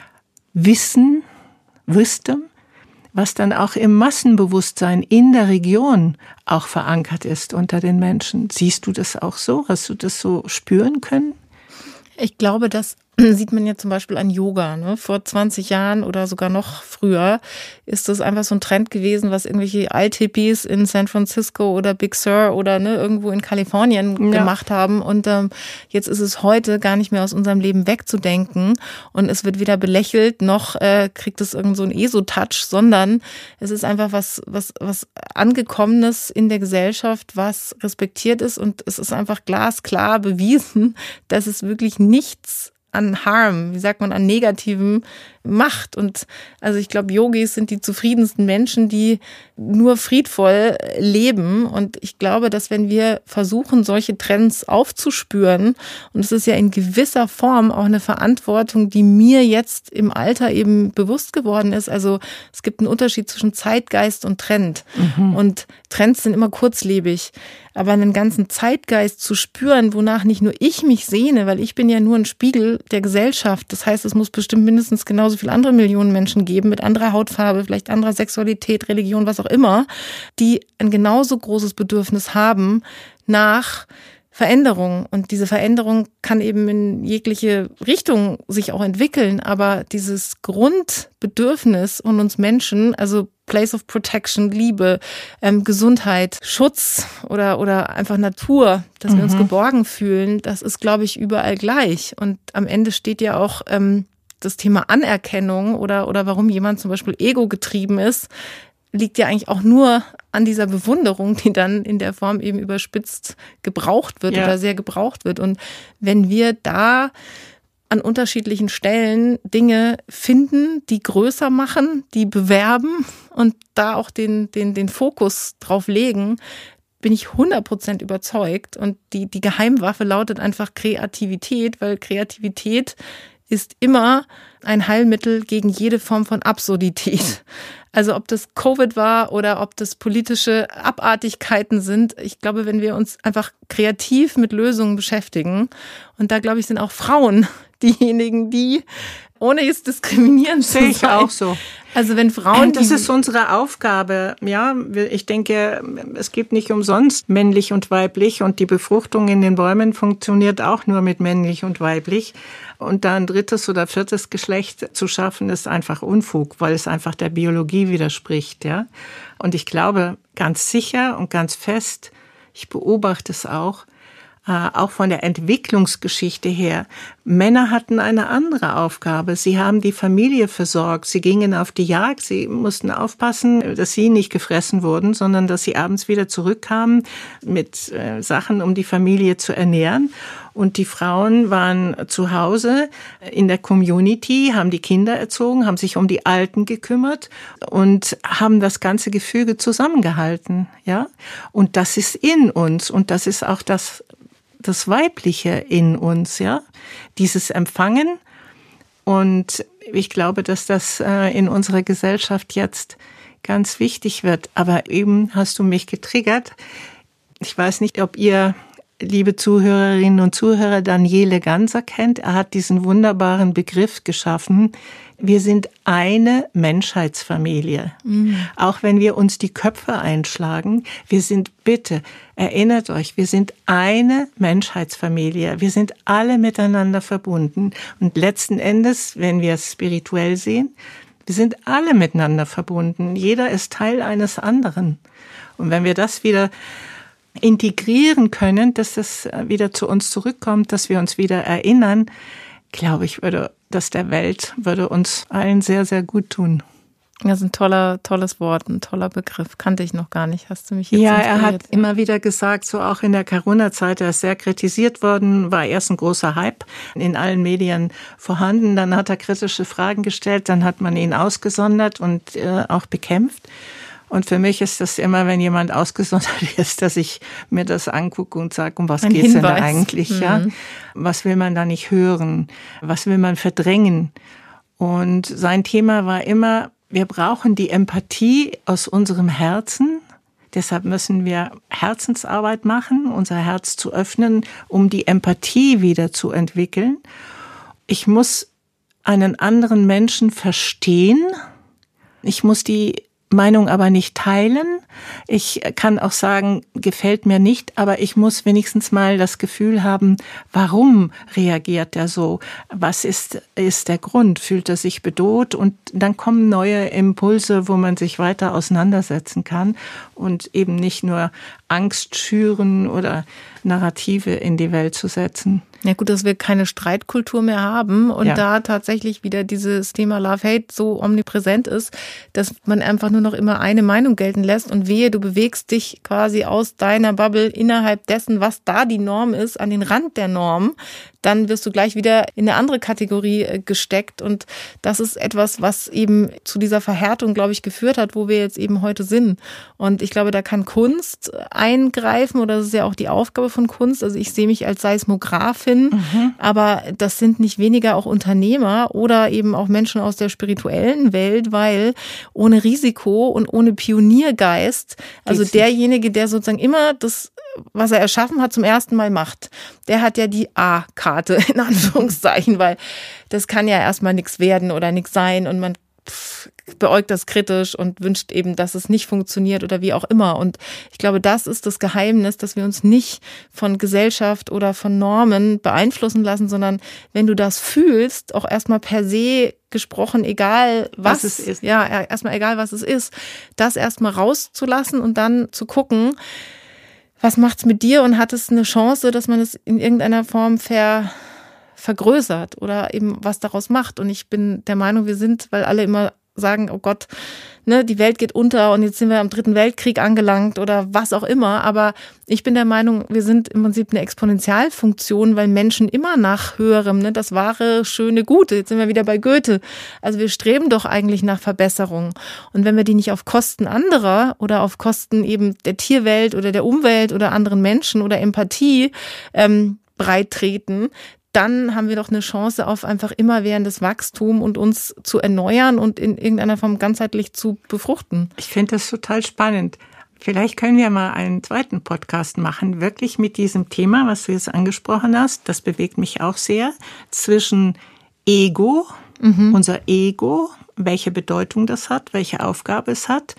Wissen, Wisdom, was dann auch im Massenbewusstsein in der Region auch verankert ist unter den Menschen. Siehst du das auch so? Hast du das so spüren können? Ich glaube, das sieht man ja zum Beispiel an Yoga. Ne? Vor zwanzig Jahren oder sogar noch früher ist das einfach so ein Trend gewesen, was irgendwelche Alt-Hippies in San Francisco oder Big Sur oder ne, irgendwo in Kalifornien ja. gemacht haben. Und ähm, jetzt ist es heute gar nicht mehr aus unserem Leben wegzudenken. Und es wird weder belächelt, noch äh, kriegt es irgend so einen E S O-Touch, sondern es ist einfach was, was, was Angekommenes in der Gesellschaft, was respektiert ist. Und es ist einfach glasklar bewiesen, dass es wirklich nichts an Harm, wie sagt man, an Negativem macht. Und also ich glaube, Yogis sind die zufriedensten Menschen, die nur friedvoll leben. Und ich glaube, dass wenn wir versuchen, solche Trends aufzuspüren, und es ist ja in gewisser Form auch eine Verantwortung, die mir jetzt im Alter eben bewusst geworden ist. Also es gibt einen Unterschied zwischen Zeitgeist und Trend. Mhm. Und Trends sind immer kurzlebig. Aber einen ganzen Zeitgeist zu spüren, wonach nicht nur ich mich sehne, weil ich bin ja nur ein Spiegel der Gesellschaft. Das heißt, es muss bestimmt mindestens genauso viele andere Millionen Menschen geben, mit anderer Hautfarbe, vielleicht anderer Sexualität, Religion, was auch immer, die ein genauso großes Bedürfnis haben nach Veränderung. Und diese Veränderung kann eben in jegliche Richtung sich auch entwickeln. Aber dieses Grundbedürfnis und uns Menschen, also Place of Protection, Liebe, ähm, Gesundheit, Schutz oder oder einfach Natur, dass mhm. wir uns geborgen fühlen, das ist, glaube ich, überall gleich. Und am Ende steht ja auch ähm, das Thema Anerkennung oder oder warum jemand zum Beispiel ego-getrieben ist, liegt ja eigentlich auch nur an dieser Bewunderung, die dann in der Form eben überspitzt gebraucht wird ja. oder sehr gebraucht wird. Und wenn wir da an unterschiedlichen Stellen Dinge finden, die größer machen, die bewerben und da auch den, den, den Fokus drauf legen, bin ich hundert Prozent überzeugt. Und die, die Geheimwaffe lautet einfach Kreativität, weil Kreativität ist immer ein Heilmittel gegen jede Form von Absurdität. Also ob das Covid war oder ob das politische Abartigkeiten sind. Ich glaube, wenn wir uns einfach kreativ mit Lösungen beschäftigen, und da, glaube ich, sind auch Frauen diejenigen, die, ohne es diskriminierend zu sein. Sehe ich auch so. Also wenn Frauen... Das ist unsere Aufgabe. Ja, ich denke, es gibt nicht umsonst männlich und weiblich, und die Befruchtung in den Bäumen funktioniert auch nur mit männlich und weiblich. Und da ein drittes oder viertes Geschlecht zu schaffen, ist einfach Unfug, weil es einfach der Biologie widerspricht. Ja. Und ich glaube ganz sicher und ganz fest, ich beobachte es auch, Äh, auch von der Entwicklungsgeschichte her. Männer hatten eine andere Aufgabe. Sie haben die Familie versorgt. Sie gingen auf die Jagd. Sie mussten aufpassen, dass sie nicht gefressen wurden, sondern dass sie abends wieder zurückkamen mit äh, Sachen, um die Familie zu ernähren. Und die Frauen waren zu Hause in der Community, haben die Kinder erzogen, haben sich um die Alten gekümmert und haben das ganze Gefüge zusammengehalten. Ja? Und das ist in uns, und das ist auch das das Weibliche in uns, ja, dieses Empfangen. Und ich glaube, dass das äh, in unserer Gesellschaft jetzt ganz wichtig wird. Aber eben hast du mich getriggert. Ich weiß nicht, ob ihr, liebe Zuhörerinnen und Zuhörer, Daniele Ganser kennt. Er hat diesen wunderbaren Begriff geschaffen. Wir sind eine Menschheitsfamilie. Mhm. Auch wenn wir uns die Köpfe einschlagen, wir sind, bitte, erinnert euch, wir sind eine Menschheitsfamilie. Wir sind alle miteinander verbunden. Und letzten Endes, wenn wir es spirituell sehen, wir sind alle miteinander verbunden. Jeder ist Teil eines anderen. Und wenn wir das wieder integrieren können, dass das wieder zu uns zurückkommt, dass wir uns wieder erinnern, glaube ich, würde das der Welt, würde uns allen sehr, sehr gut tun. Das ist ein toller, tolles Wort, ein toller Begriff. Kannte ich noch gar nicht. Hast du mich jetzt Ja, inspiriert? Er hat immer wieder gesagt, so auch in der Corona-Zeit, er ist sehr kritisiert worden, war erst ein großer Hype in allen Medien vorhanden. Dann hat er kritische Fragen gestellt, dann hat man ihn ausgesondert und äh, auch bekämpft. Und für mich ist das immer, wenn jemand ausgesondert ist, dass ich mir das angucke und sage, um was geht es denn da eigentlich? Mhm. Ja? Was will man da nicht hören? Was will man verdrängen? Und sein Thema war immer, wir brauchen die Empathie aus unserem Herzen. Deshalb müssen wir Herzensarbeit machen, unser Herz zu öffnen, um die Empathie wieder zu entwickeln. Ich muss einen anderen Menschen verstehen. Ich muss die Meinung aber nicht teilen. Ich kann auch sagen, gefällt mir nicht, aber ich muss wenigstens mal das Gefühl haben, warum reagiert er so? Was ist, ist der Grund? Fühlt er sich bedroht? Und dann kommen neue Impulse, wo man sich weiter auseinandersetzen kann und eben nicht nur Angst schüren oder Narrative in die Welt zu setzen. Ja gut, dass wir keine Streitkultur mehr haben und ja. da tatsächlich wieder dieses Thema Love-Hate so omnipräsent ist, dass man einfach nur noch immer eine Meinung gelten lässt und wehe, du bewegst dich quasi aus deiner Bubble innerhalb dessen, was da die Norm ist, an den Rand der Norm, dann wirst du gleich wieder in eine andere Kategorie gesteckt und das ist etwas, was eben zu dieser Verhärtung, glaube ich, geführt hat, wo wir jetzt eben heute sind. Und ich glaube, da kann Kunst eingreifen oder das ist ja auch die Aufgabe von Kunst. Also ich sehe mich als Seismografin, mhm. aber das sind nicht weniger auch Unternehmer oder eben auch Menschen aus der spirituellen Welt, weil ohne Risiko und ohne Pioniergeist, also derjenige, der sozusagen immer das, was er erschaffen hat, zum ersten Mal macht, der hat ja die A-Karte in Anführungszeichen, weil das kann ja erstmal nichts werden oder nichts sein und man pff, beäugt das kritisch und wünscht eben, dass es nicht funktioniert oder wie auch immer. Und ich glaube, das ist das Geheimnis, dass wir uns nicht von Gesellschaft oder von Normen beeinflussen lassen, sondern wenn du das fühlst, auch erstmal per se gesprochen, egal was, was es ist, ja, erstmal egal was es ist, das erstmal rauszulassen und dann zu gucken, was macht's mit dir und hat es eine Chance, dass man es in irgendeiner Form ver, vergrößert oder eben was daraus macht. Und ich bin der Meinung, wir sind, weil alle immer sagen, oh Gott, ne, die Welt geht unter und jetzt sind wir am Dritten Weltkrieg angelangt oder was auch immer. Aber ich bin der Meinung, wir sind im Prinzip eine Exponentialfunktion, weil Menschen immer nach Höherem, ne, das wahre, schöne, Gute. Jetzt sind wir wieder bei Goethe. Also wir streben doch eigentlich nach Verbesserung. Und wenn wir die nicht auf Kosten anderer oder auf Kosten eben der Tierwelt oder der Umwelt oder anderen Menschen oder Empathie ähm, breit treten, dann haben wir doch eine Chance auf einfach immerwährendes Wachstum und uns zu erneuern und in irgendeiner Form ganzheitlich zu befruchten. Ich finde das total spannend. Vielleicht können wir mal einen zweiten Podcast machen, wirklich mit diesem Thema, was du jetzt angesprochen hast. Das bewegt mich auch sehr. Zwischen Ego, mhm. unser Ego, welche Bedeutung das hat, welche Aufgabe es hat.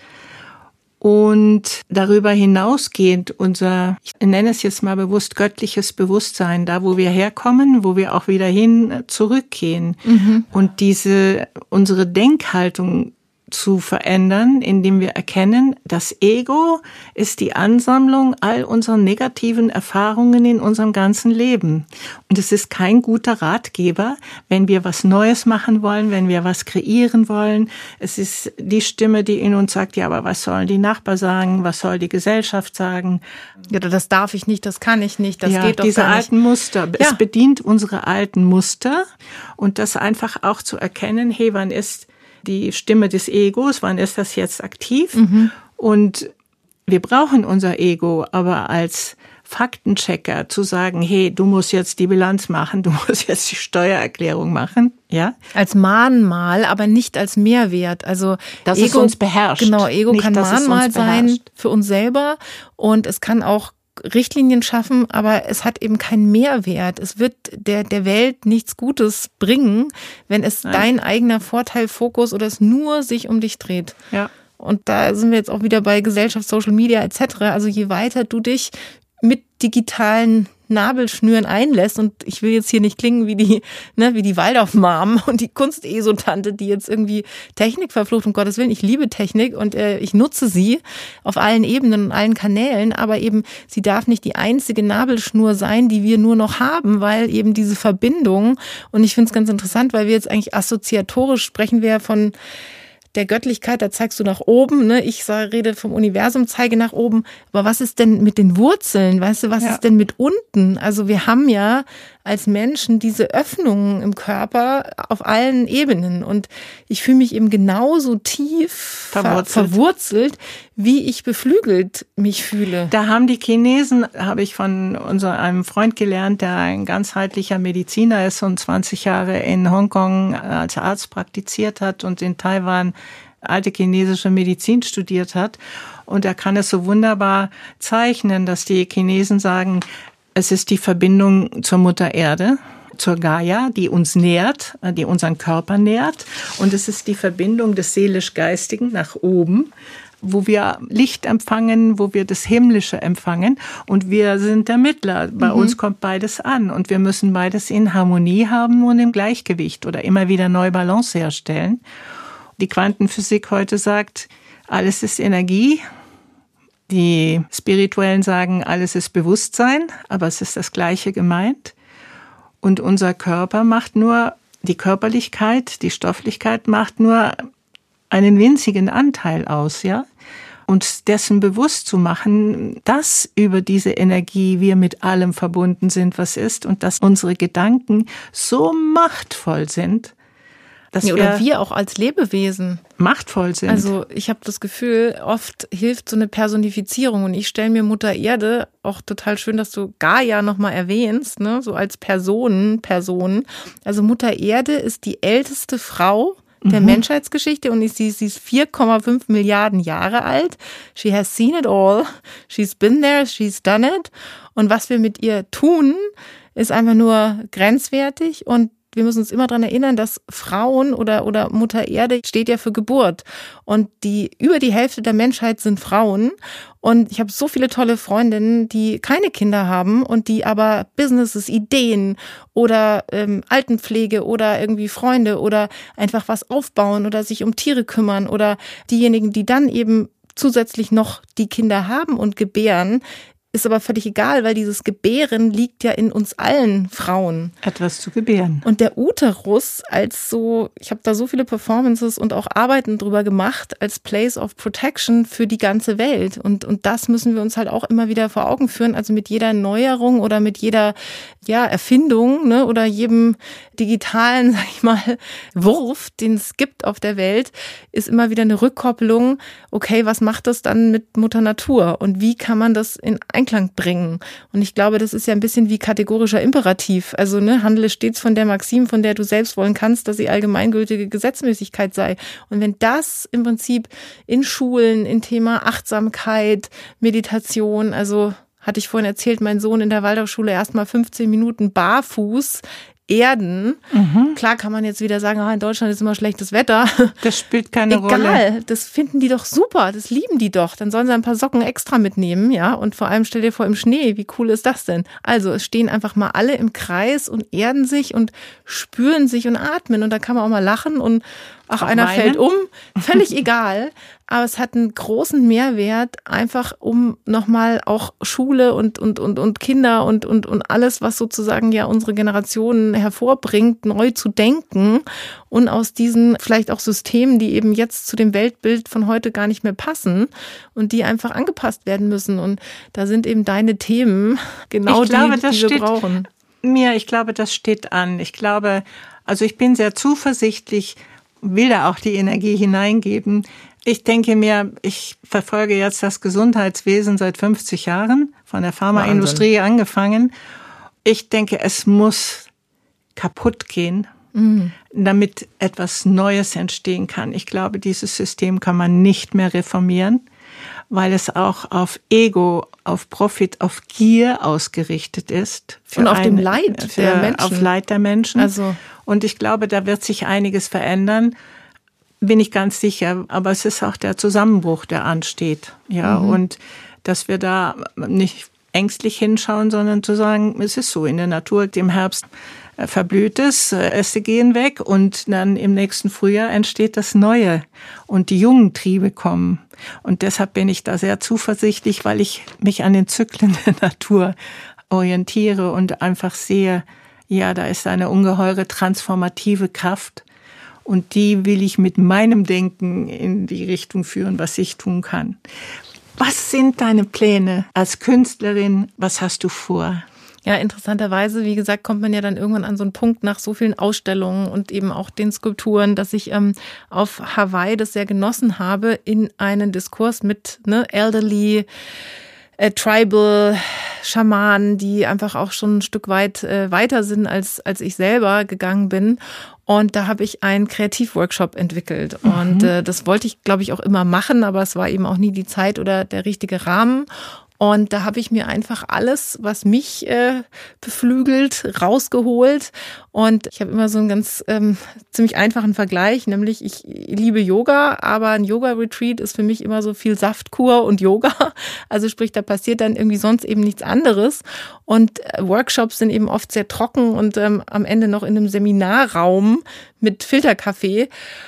Und darüber hinausgehend unser, ich nenne es jetzt mal bewusst, göttliches Bewusstsein, da wo wir herkommen, wo wir auch wieder hin zurückgehen. Mhm. Und diese, unsere Denkhaltung zu verändern, indem wir erkennen, das Ego ist die Ansammlung all unserer negativen Erfahrungen in unserem ganzen Leben. Und es ist kein guter Ratgeber, wenn wir was Neues machen wollen, wenn wir was kreieren wollen. Es ist die Stimme, die in uns sagt, ja, aber was sollen die Nachbarn sagen, was soll die Gesellschaft sagen? Ja, das darf ich nicht, das kann ich nicht, das ja, geht doch diese gar nicht. Alten Muster. Ja. Es bedient unsere alten Muster und das einfach auch zu erkennen, hey, wann ist die Stimme des Egos, wann ist das jetzt aktiv? Mhm. Und wir brauchen unser Ego, aber als Faktenchecker zu sagen, hey, du musst jetzt die Bilanz machen, du musst jetzt die Steuererklärung machen, ja? Als Mahnmal, aber nicht als Mehrwert. Also dass Ego, es uns beherrscht. Genau, Ego nicht, kann Mahnmal sein für uns selber und es kann auch Richtlinien schaffen, aber es hat eben keinen Mehrwert. Es wird der, der Welt nichts Gutes bringen, wenn es Nein. dein eigener Vorteil, Fokus oder es nur sich um dich dreht. Ja. Und da sind wir jetzt auch wieder bei Gesellschaft, Social Media et cetera. Also je weiter du dich mit digitalen Nabelschnüren einlässt und ich will jetzt hier nicht klingen wie die, ne, wie die Waldorf-Mom und die Kunst-Esotante, die jetzt irgendwie Technik verflucht, um Gottes Willen. Ich liebe Technik und äh, ich nutze sie auf allen Ebenen und allen Kanälen, aber eben sie darf nicht die einzige Nabelschnur sein, die wir nur noch haben, weil eben diese Verbindung und ich finde es ganz interessant, weil wir jetzt eigentlich assoziatorisch sprechen wir von der Göttlichkeit, da zeigst du nach oben, ne? Ich sage, rede vom Universum, zeige nach oben. Aber was ist denn mit den Wurzeln? Weißt du, was ja. ist denn mit unten? Also wir haben ja als Menschen diese Öffnungen im Körper auf allen Ebenen. Und ich fühle mich eben genauso tief verwurzelt. Ver- verwurzelt, wie ich beflügelt mich fühle. Da haben die Chinesen, habe ich von unserem einem Freund gelernt, der ein ganzheitlicher Mediziner ist und zwanzig Jahre in Hongkong als Arzt praktiziert hat und in Taiwan alte chinesische Medizin studiert hat. Und er kann es so wunderbar zeichnen, dass die Chinesen sagen, es ist die Verbindung zur Mutter Erde, zur Gaia, die uns nährt, die unseren Körper nährt. Und es ist die Verbindung des Seelisch-Geistigen nach oben, wo wir Licht empfangen, wo wir das Himmlische empfangen. Und wir sind der Mittler. Bei mhm. uns kommt beides an. Und wir müssen beides in Harmonie haben und im Gleichgewicht oder immer wieder neue Balance herstellen. Die Quantenphysik heute sagt, alles ist Energie. Die Spirituellen sagen, alles ist Bewusstsein, aber es ist das Gleiche gemeint. Und unser Körper macht nur, die Körperlichkeit, die Stofflichkeit macht nur einen winzigen Anteil aus, ja. Und dessen bewusst zu machen, dass über diese Energie wir mit allem verbunden sind, was ist, und dass unsere Gedanken so machtvoll sind, dass ja, oder wir, wir auch als Lebewesen machtvoll sind. Also ich habe das Gefühl, oft hilft so eine Personifizierung und ich stelle mir Mutter Erde, auch total schön, dass du Gaia nochmal erwähnst, ne, so als Person, Person. Also Mutter Erde ist die älteste Frau der mhm. Menschheitsgeschichte und sie, sie ist vier Komma fünf Milliarden Jahre alt. She has seen it all. She's been there, she's done it. Und was wir mit ihr tun, ist einfach nur grenzwertig und wir müssen uns immer daran erinnern, dass Frauen oder, oder Mutter Erde steht ja für Geburt. Und die, über die Hälfte der Menschheit sind Frauen. Und ich habe so viele tolle Freundinnen, die keine Kinder haben und die aber Businesses, Ideen oder ähm, Altenpflege oder irgendwie Freunde oder einfach was aufbauen oder sich um Tiere kümmern oder diejenigen, die dann eben zusätzlich noch die Kinder haben und gebären. Ist aber völlig egal, weil dieses Gebären liegt ja in uns allen Frauen. Etwas zu gebären. Und der Uterus als so, ich habe da so viele Performances und auch Arbeiten drüber gemacht, als Place of Protection für die ganze Welt. Und, und das müssen wir uns halt auch immer wieder vor Augen führen. Also mit jeder Neuerung oder mit jeder ja, Erfindung, ne, oder jedem digitalen, sag ich mal, Wurf, den es gibt auf der Welt, ist immer wieder eine Rückkopplung. Okay, was macht das dann mit Mutter Natur? Und wie kann man das in Einklang bringen? Und ich glaube, das ist ja ein bisschen wie kategorischer Imperativ. Also, ne, handle stets von der Maxim, von der du selbst wollen kannst, dass sie allgemeingültige Gesetzmäßigkeit sei. Und wenn das im Prinzip in Schulen, in Thema Achtsamkeit, Meditation, also hatte ich vorhin erzählt, mein Sohn in der Waldorfschule erstmal fünfzehn Minuten barfuß erden. Mhm. Klar kann man jetzt wieder sagen, ah, in Deutschland ist immer schlechtes Wetter. Das spielt keine Egal, Rolle. Egal, das finden die doch super, das lieben die doch. Dann sollen sie ein paar Socken extra mitnehmen, ja. Und vor allem stell dir vor, im Schnee, wie cool ist das denn? Also es stehen einfach mal alle im Kreis und erden sich und spüren sich und atmen. Und da kann man auch mal lachen und ach, einer Weinen? fällt um. Völlig egal. Aber es hat einen großen Mehrwert, einfach um nochmal auch Schule und, und, und, und Kinder und, und, und alles, was sozusagen ja unsere Generationen hervorbringt, neu zu denken und aus diesen vielleicht auch Systemen, die eben jetzt zu dem Weltbild von heute gar nicht mehr passen und die einfach angepasst werden müssen. Und da sind eben deine Themen genau ich glaube, die, die wir steht, brauchen. Mir, ich glaube, das steht an. Ich glaube, also ich bin sehr zuversichtlich, will da auch die Energie hineingeben. Ich denke mir, ich verfolge jetzt das Gesundheitswesen seit fünfzig Jahren, von der Pharmaindustrie Wahnsinn. Angefangen. Ich denke, es muss kaputt gehen, mhm. damit etwas Neues entstehen kann. Ich glaube, dieses System kann man nicht mehr reformieren, weil es auch auf Ego, auf Profit, auf Gier ausgerichtet ist. Und auf dem Leid für, der Menschen. Auf Leid der Menschen. Also. Und ich glaube, da wird sich einiges verändern. Bin ich ganz sicher, aber es ist auch der Zusammenbruch, der ansteht, ja, mhm. und dass wir da nicht ängstlich hinschauen, sondern zu sagen, es ist so, in der Natur, im Herbst verblüht es, Äste gehen weg und dann im nächsten Frühjahr entsteht das Neue und die jungen Triebe kommen. Und deshalb bin ich da sehr zuversichtlich, weil ich mich an den Zyklen der Natur orientiere und einfach sehe, ja, da ist eine ungeheure transformative Kraft. Und die will ich mit meinem Denken in die Richtung führen, was ich tun kann. Was sind deine Pläne als Künstlerin? Was hast du vor? Ja, interessanterweise, wie gesagt, kommt man ja dann irgendwann an so einen Punkt nach so vielen Ausstellungen und eben auch den Skulpturen, dass ich ähm, auf Hawaii das sehr genossen habe, in einen Diskurs mit ne, elderly äh, Tribal Schamanen, die einfach auch schon ein Stück weit äh, weiter sind, als als ich selber gegangen bin. Und da habe ich einen Kreativworkshop entwickelt. Mhm. Und äh, das wollte ich, glaube ich, auch immer machen, aber es war eben auch nie die Zeit oder der richtige Rahmen. Und da habe ich mir einfach alles, was mich äh, beflügelt, rausgeholt. Und ich habe immer so einen ganz ähm, ziemlich einfachen Vergleich, nämlich ich liebe Yoga, aber ein Yoga-Retreat ist für mich immer so viel Saftkur und Yoga. Also sprich, da passiert dann irgendwie sonst eben nichts anderes. Und äh, Workshops sind eben oft sehr trocken und ähm, am Ende noch in einem Seminarraum mit Filterkaffee.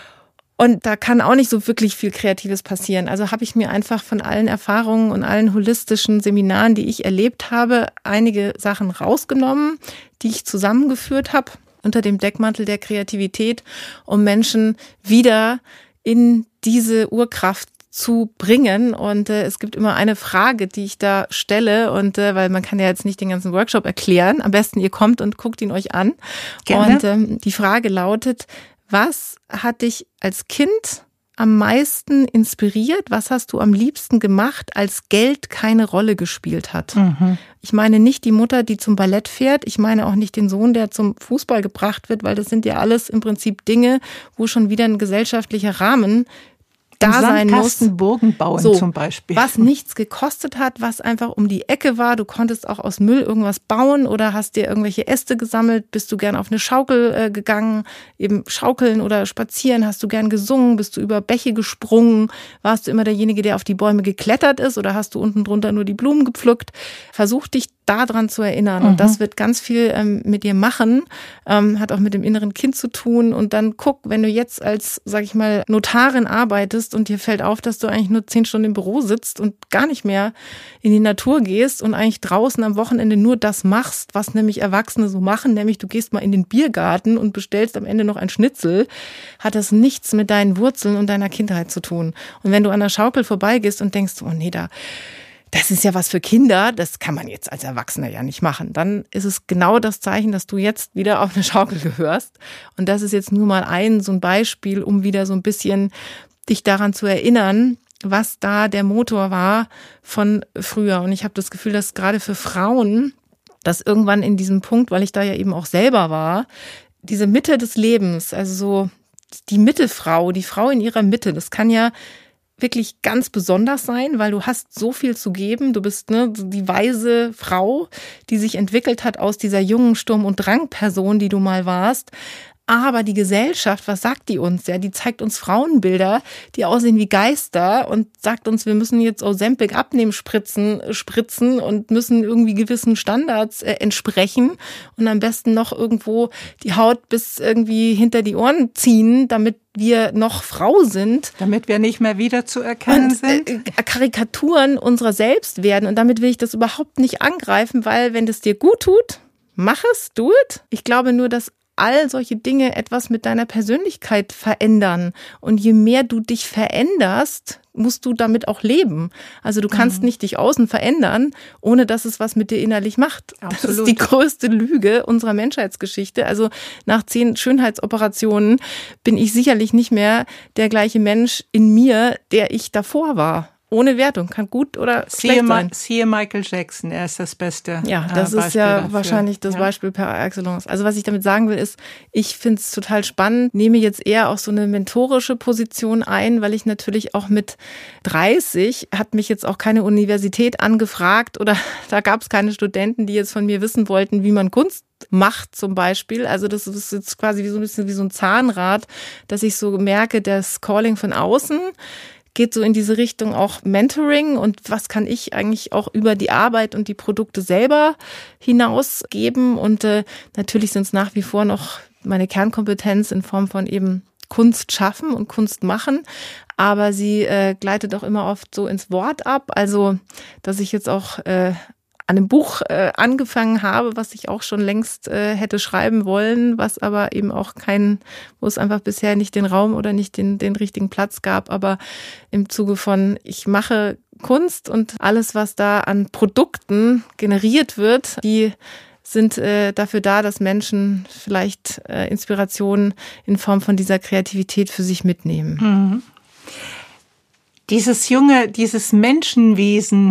Und da kann auch nicht so wirklich viel Kreatives passieren. Also habe ich mir einfach von allen Erfahrungen und allen holistischen Seminaren, die ich erlebt habe, einige Sachen rausgenommen, die ich zusammengeführt habe unter dem Deckmantel der Kreativität, um Menschen wieder in diese Urkraft zu bringen. Und äh, es gibt immer eine Frage, die ich da stelle, und äh, weil man kann ja jetzt nicht den ganzen Workshop erklären. Am besten ihr kommt und guckt ihn euch an. Gerne. Und ähm, die Frage lautet: Was hat dich als Kind am meisten inspiriert? Was hast du am liebsten gemacht, als Geld keine Rolle gespielt hat? Mhm. Ich meine nicht die Mutter, die zum Ballett fährt. Ich meine auch nicht den Sohn, der zum Fußball gebracht wird, weil das sind ja alles im Prinzip Dinge, wo schon wieder ein gesellschaftlicher Rahmen da sein muss. Burgen bauen so, zum Beispiel. Was nichts gekostet hat, was einfach um die Ecke war. Du konntest auch aus Müll irgendwas bauen oder hast dir irgendwelche Äste gesammelt. Bist du gern auf eine Schaukel äh, gegangen, eben schaukeln oder spazieren. Hast du gern gesungen, bist du über Bäche gesprungen. Warst du immer derjenige, der auf die Bäume geklettert ist, oder hast du unten drunter nur die Blumen gepflückt? Versuch dich daran zu erinnern. Mhm. Und das wird ganz viel ähm, mit dir machen, ähm, hat auch mit dem inneren Kind zu tun. Und dann guck, wenn du jetzt als, sag ich mal, Notarin arbeitest und dir fällt auf, dass du eigentlich nur zehn Stunden im Büro sitzt und gar nicht mehr in die Natur gehst und eigentlich draußen am Wochenende nur das machst, was nämlich Erwachsene so machen, nämlich du gehst mal in den Biergarten und bestellst am Ende noch ein Schnitzel, hat das nichts mit deinen Wurzeln und deiner Kindheit zu tun. Und wenn du an der Schaukel vorbeigehst und denkst, oh nee, da das ist ja was für Kinder, das kann man jetzt als Erwachsener ja nicht machen. Dann ist es genau das Zeichen, dass du jetzt wieder auf eine Schaukel gehörst. Und das ist jetzt nur mal ein so ein Beispiel, um wieder so ein bisschen dich daran zu erinnern, was da der Motor war von früher. Und ich habe das Gefühl, dass gerade für Frauen, dass irgendwann in diesem Punkt, weil ich da ja eben auch selber war, diese Mitte des Lebens, also so die Mittefrau, die Frau in ihrer Mitte, das kann ja wirklich ganz besonders sein, weil du hast so viel zu geben. Du bist ne, die weise Frau, die sich entwickelt hat aus dieser jungen Sturm- und Drang-Person, die du mal warst. Aber die Gesellschaft, was sagt die uns? Ja, die zeigt uns Frauenbilder, die aussehen wie Geister, und sagt uns, wir müssen jetzt Ozempic Abnehmspritzen spritzen und müssen irgendwie gewissen Standards äh, entsprechen und am besten noch irgendwo die Haut bis irgendwie hinter die Ohren ziehen, damit wir noch Frau sind. Damit wir nicht mehr wiederzuerkennen und, sind. Äh, Karikaturen unserer selbst werden. Und damit will ich das überhaupt nicht angreifen, weil wenn das dir gut tut, mach es, do it. Ich glaube nur, dass all solche Dinge etwas mit deiner Persönlichkeit verändern. Und je mehr du dich veränderst, musst du damit auch leben. Also du kannst mhm. nicht dich außen verändern, ohne dass es was mit dir innerlich macht. Absolut. Das ist die größte Lüge unserer Menschheitsgeschichte. Also nach zehn Schönheitsoperationen bin ich sicherlich nicht mehr der gleiche Mensch in mir, der ich davor war. Ohne Wertung, kann gut oder schlecht siehe sein. Siehe Michael Jackson, er ist das beste Ja, das äh, ist ja dafür. wahrscheinlich das ja. Beispiel par excellence. Also was ich damit sagen will, ist, ich finde es total spannend, nehme jetzt eher auch so eine mentorische Position ein, weil ich natürlich auch mit dreißig, hat mich jetzt auch keine Universität angefragt oder da gab es keine Studenten, die jetzt von mir wissen wollten, wie man Kunst macht zum Beispiel. Also das ist jetzt quasi wie so ein bisschen wie so ein Zahnrad, dass ich so merke, das Calling von außen geht so in diese Richtung auch Mentoring und was kann ich eigentlich auch über die Arbeit und die Produkte selber hinausgeben. Und äh, natürlich sind es nach wie vor noch meine Kernkompetenz in Form von eben Kunst schaffen und Kunst machen. Aber sie äh, gleitet auch immer oft so ins Wort ab. Also, dass ich jetzt auch äh, an einem Buch äh, angefangen habe, was ich auch schon längst äh, hätte schreiben wollen, was aber eben auch keinen, wo es einfach bisher nicht den Raum oder nicht den, den richtigen Platz gab. Aber im Zuge von, ich mache Kunst und alles, was da an Produkten generiert wird, die sind äh, dafür da, dass Menschen vielleicht äh, Inspiration in Form von dieser Kreativität für sich mitnehmen. Mhm. Dieses junge, dieses Menschenwesen,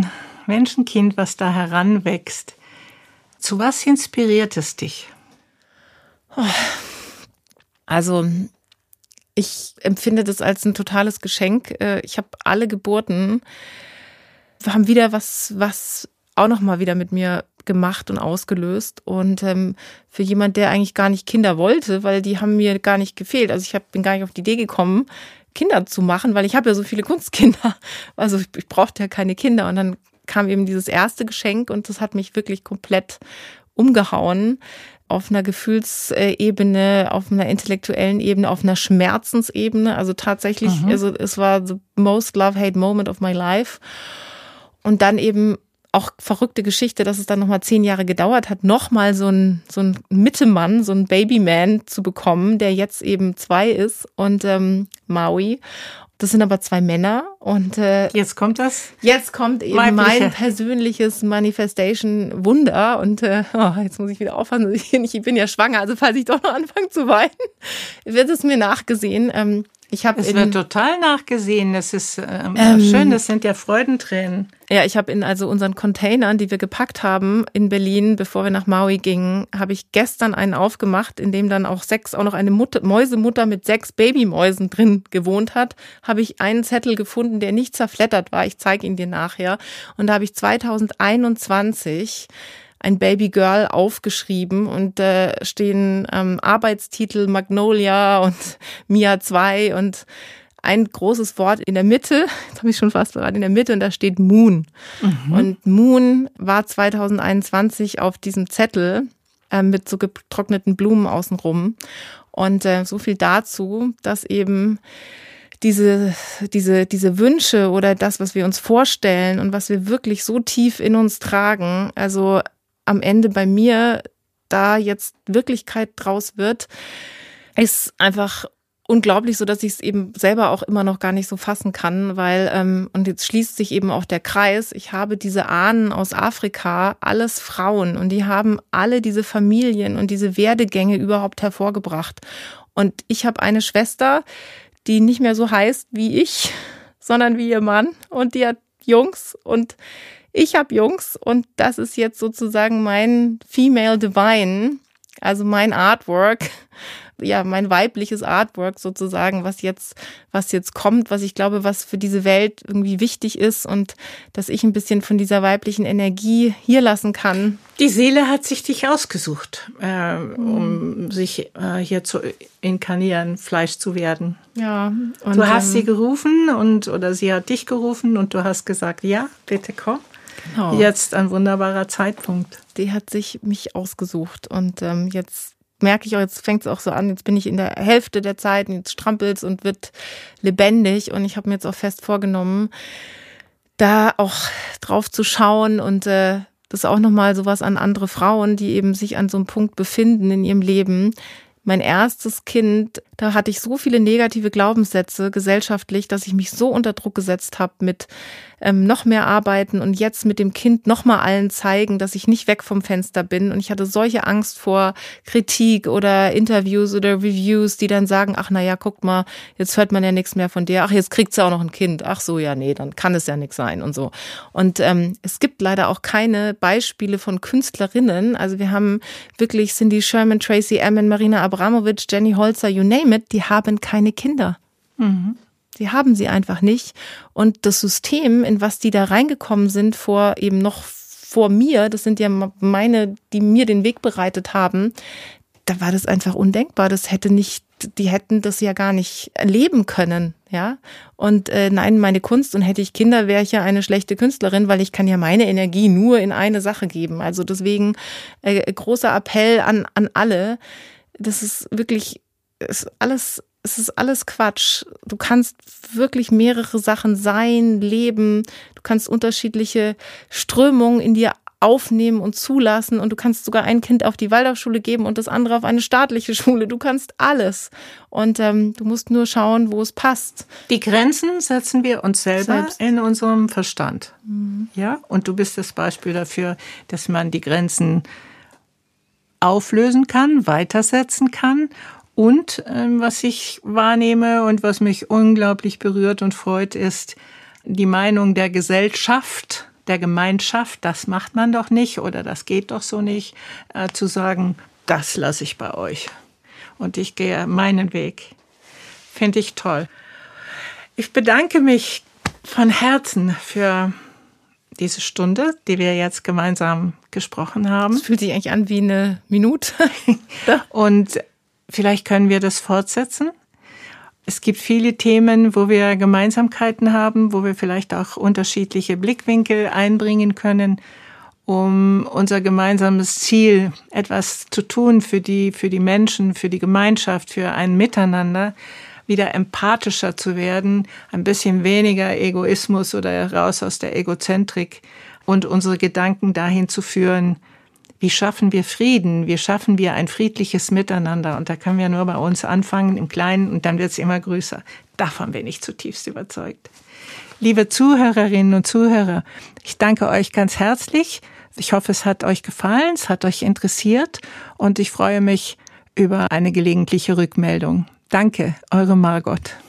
Menschenkind, was da heranwächst. Zu was inspiriert es dich? Also ich empfinde das als ein totales Geschenk. Ich habe alle Geburten, haben wieder was, was auch nochmal wieder mit mir gemacht und ausgelöst. Und ähm, für jemand, der eigentlich gar nicht Kinder wollte, weil die haben mir gar nicht gefehlt. Also ich hab, bin gar nicht auf die Idee gekommen, Kinder zu machen, weil ich habe ja so viele Kunstkinder. Also ich, ich brauchte ja keine Kinder. Und dann kam eben dieses erste Geschenk und das hat mich wirklich komplett umgehauen. Auf einer Gefühlsebene, auf einer intellektuellen Ebene, auf einer Schmerzensebene. Also tatsächlich, mhm. also es war the most love-hate moment of my life. Und dann eben auch verrückte Geschichte, dass es dann nochmal zehn Jahre gedauert hat, nochmal so ein, so ein Mittemann, so ein Babyman zu bekommen, der jetzt eben zwei ist und ähm, Maui. Das sind aber zwei Männer und äh, jetzt kommt das. Jetzt kommt eben weibliche. Mein persönliches Manifestation-Wunder und äh, oh, jetzt muss ich wieder aufpassen, ich, ich bin ja schwanger, also falls ich doch noch anfange zu weinen, wird es mir nachgesehen. Ähm, ich hab es in, wird total nachgesehen. Das ist ähm, ähm, schön. Das sind ja Freudentränen. Ja, ich habe in also unseren Containern, die wir gepackt haben in Berlin, bevor wir nach Maui gingen, habe ich gestern einen aufgemacht, in dem dann auch sechs, auch noch eine Mutter, Mäusemutter mit sechs Babymäusen drin gewohnt hat. Habe ich einen Zettel gefunden, der nicht zerfleddert war. Ich zeige ihn dir nachher. Und da habe ich zwanzig einundzwanzig ein Babygirl aufgeschrieben und äh, stehen ähm, Arbeitstitel Magnolia und Mia zwei und ein großes Wort in der Mitte, jetzt habe ich schon fast gerade in der Mitte, und da steht Moon. Mhm. Und Moon war zwanzig einundzwanzig auf diesem Zettel äh, mit so getrockneten Blumen außenrum. Und äh, so viel dazu, dass eben diese, diese, diese Wünsche oder das, was wir uns vorstellen und was wir wirklich so tief in uns tragen, also am Ende bei mir da jetzt Wirklichkeit draus wird, ist einfach unglaublich, so dass ich es eben selber auch immer noch gar nicht so fassen kann, weil, ähm, und jetzt schließt sich eben auch der Kreis, ich habe diese Ahnen aus Afrika, alles Frauen, und die haben alle diese Familien und diese Werdegänge überhaupt hervorgebracht. Und ich habe eine Schwester, die nicht mehr so heißt wie ich, sondern wie ihr Mann, und die hat Jungs und ich habe Jungs, und das ist jetzt sozusagen mein Female Divine, also mein Artwork, ja, mein weibliches Artwork sozusagen, was jetzt, was jetzt kommt, was ich glaube, was für diese Welt irgendwie wichtig ist, und dass ich ein bisschen von dieser weiblichen Energie hier lassen kann. Die Seele hat sich dich ausgesucht, äh, um mhm. sich äh, hier zu inkarnieren, Fleisch zu werden. Ja. Und, du hast ähm, sie gerufen und oder sie hat dich gerufen und du hast gesagt, ja, bitte komm. Genau. Jetzt ein wunderbarer Zeitpunkt. Die hat sich mich ausgesucht, und ähm, jetzt merke ich auch, jetzt fängt es auch so an, jetzt bin ich in der Hälfte der Zeit, und jetzt strampelt es und wird lebendig, und ich habe mir jetzt auch fest vorgenommen, da auch drauf zu schauen, und äh, das ist auch nochmal sowas an andere Frauen, die eben sich an so einem Punkt befinden in ihrem Leben. Mein erstes Kind, da hatte ich so viele negative Glaubenssätze gesellschaftlich, dass ich mich so unter Druck gesetzt habe mit ähm, noch mehr arbeiten und jetzt mit dem Kind noch mal allen zeigen, dass ich nicht weg vom Fenster bin. Und ich hatte solche Angst vor Kritik oder Interviews oder Reviews, die dann sagen, ach na ja, guckt mal, jetzt hört man ja nichts mehr von der. Ach, jetzt kriegt sie auch noch ein Kind. Ach so, ja, nee, dann kann es ja nichts sein und so. Und ähm, es gibt leider auch keine Beispiele von Künstlerinnen. Also wir haben wirklich Cindy Sherman, Tracy Emin, Marina Abramovic, Jenny Holzer, you name it, die haben keine Kinder. Mhm. Die haben sie einfach nicht. Und das System, in was die da reingekommen sind, vor eben noch vor mir, das sind ja meine, die mir den Weg bereitet haben, da war das einfach undenkbar. Das hätte nicht, die hätten das ja gar nicht erleben können, ja. Und äh, nein, meine Kunst, und hätte ich Kinder, wäre ich ja eine schlechte Künstlerin, weil ich kann ja meine Energie nur in eine Sache geben. Also deswegen äh, großer Appell an an alle. Das ist wirklich, ist alles. Es ist alles Quatsch. Du kannst wirklich mehrere Sachen sein, leben. Du kannst unterschiedliche Strömungen in dir aufnehmen und zulassen. Und du kannst sogar ein Kind auf die Waldorfschule geben und das andere auf eine staatliche Schule. Du kannst alles. Und ähm, du musst nur schauen, wo es passt. Die Grenzen setzen wir uns selber Selbst. in unserem Verstand. Mhm. Ja? Und du bist das Beispiel dafür, dass man die Grenzen auflösen kann, weitersetzen kann. Und ähm, was ich wahrnehme und was mich unglaublich berührt und freut, ist die Meinung der Gesellschaft, der Gemeinschaft, das macht man doch nicht oder das geht doch so nicht, äh, zu sagen, das lasse ich bei euch und ich gehe meinen Weg. Finde ich toll. Ich bedanke mich von Herzen für diese Stunde, die wir jetzt gemeinsam gesprochen haben. Es fühlt sich eigentlich an wie eine Minute. Und vielleicht können wir das fortsetzen. Es gibt viele Themen, wo wir Gemeinsamkeiten haben, wo wir vielleicht auch unterschiedliche Blickwinkel einbringen können, um unser gemeinsames Ziel, etwas zu tun für die, für die Menschen, für die Gemeinschaft, für ein Miteinander, wieder empathischer zu werden, ein bisschen weniger Egoismus oder raus aus der Egozentrik und unsere Gedanken dahin zu führen, wie schaffen wir Frieden, wie schaffen wir ein friedliches Miteinander. Und da können wir nur bei uns anfangen, im Kleinen, und dann wird es immer größer. Davon bin ich zutiefst überzeugt. Liebe Zuhörerinnen und Zuhörer, ich danke euch ganz herzlich. Ich hoffe, es hat euch gefallen, es hat euch interessiert und ich freue mich über eine gelegentliche Rückmeldung. Danke, eure Margot.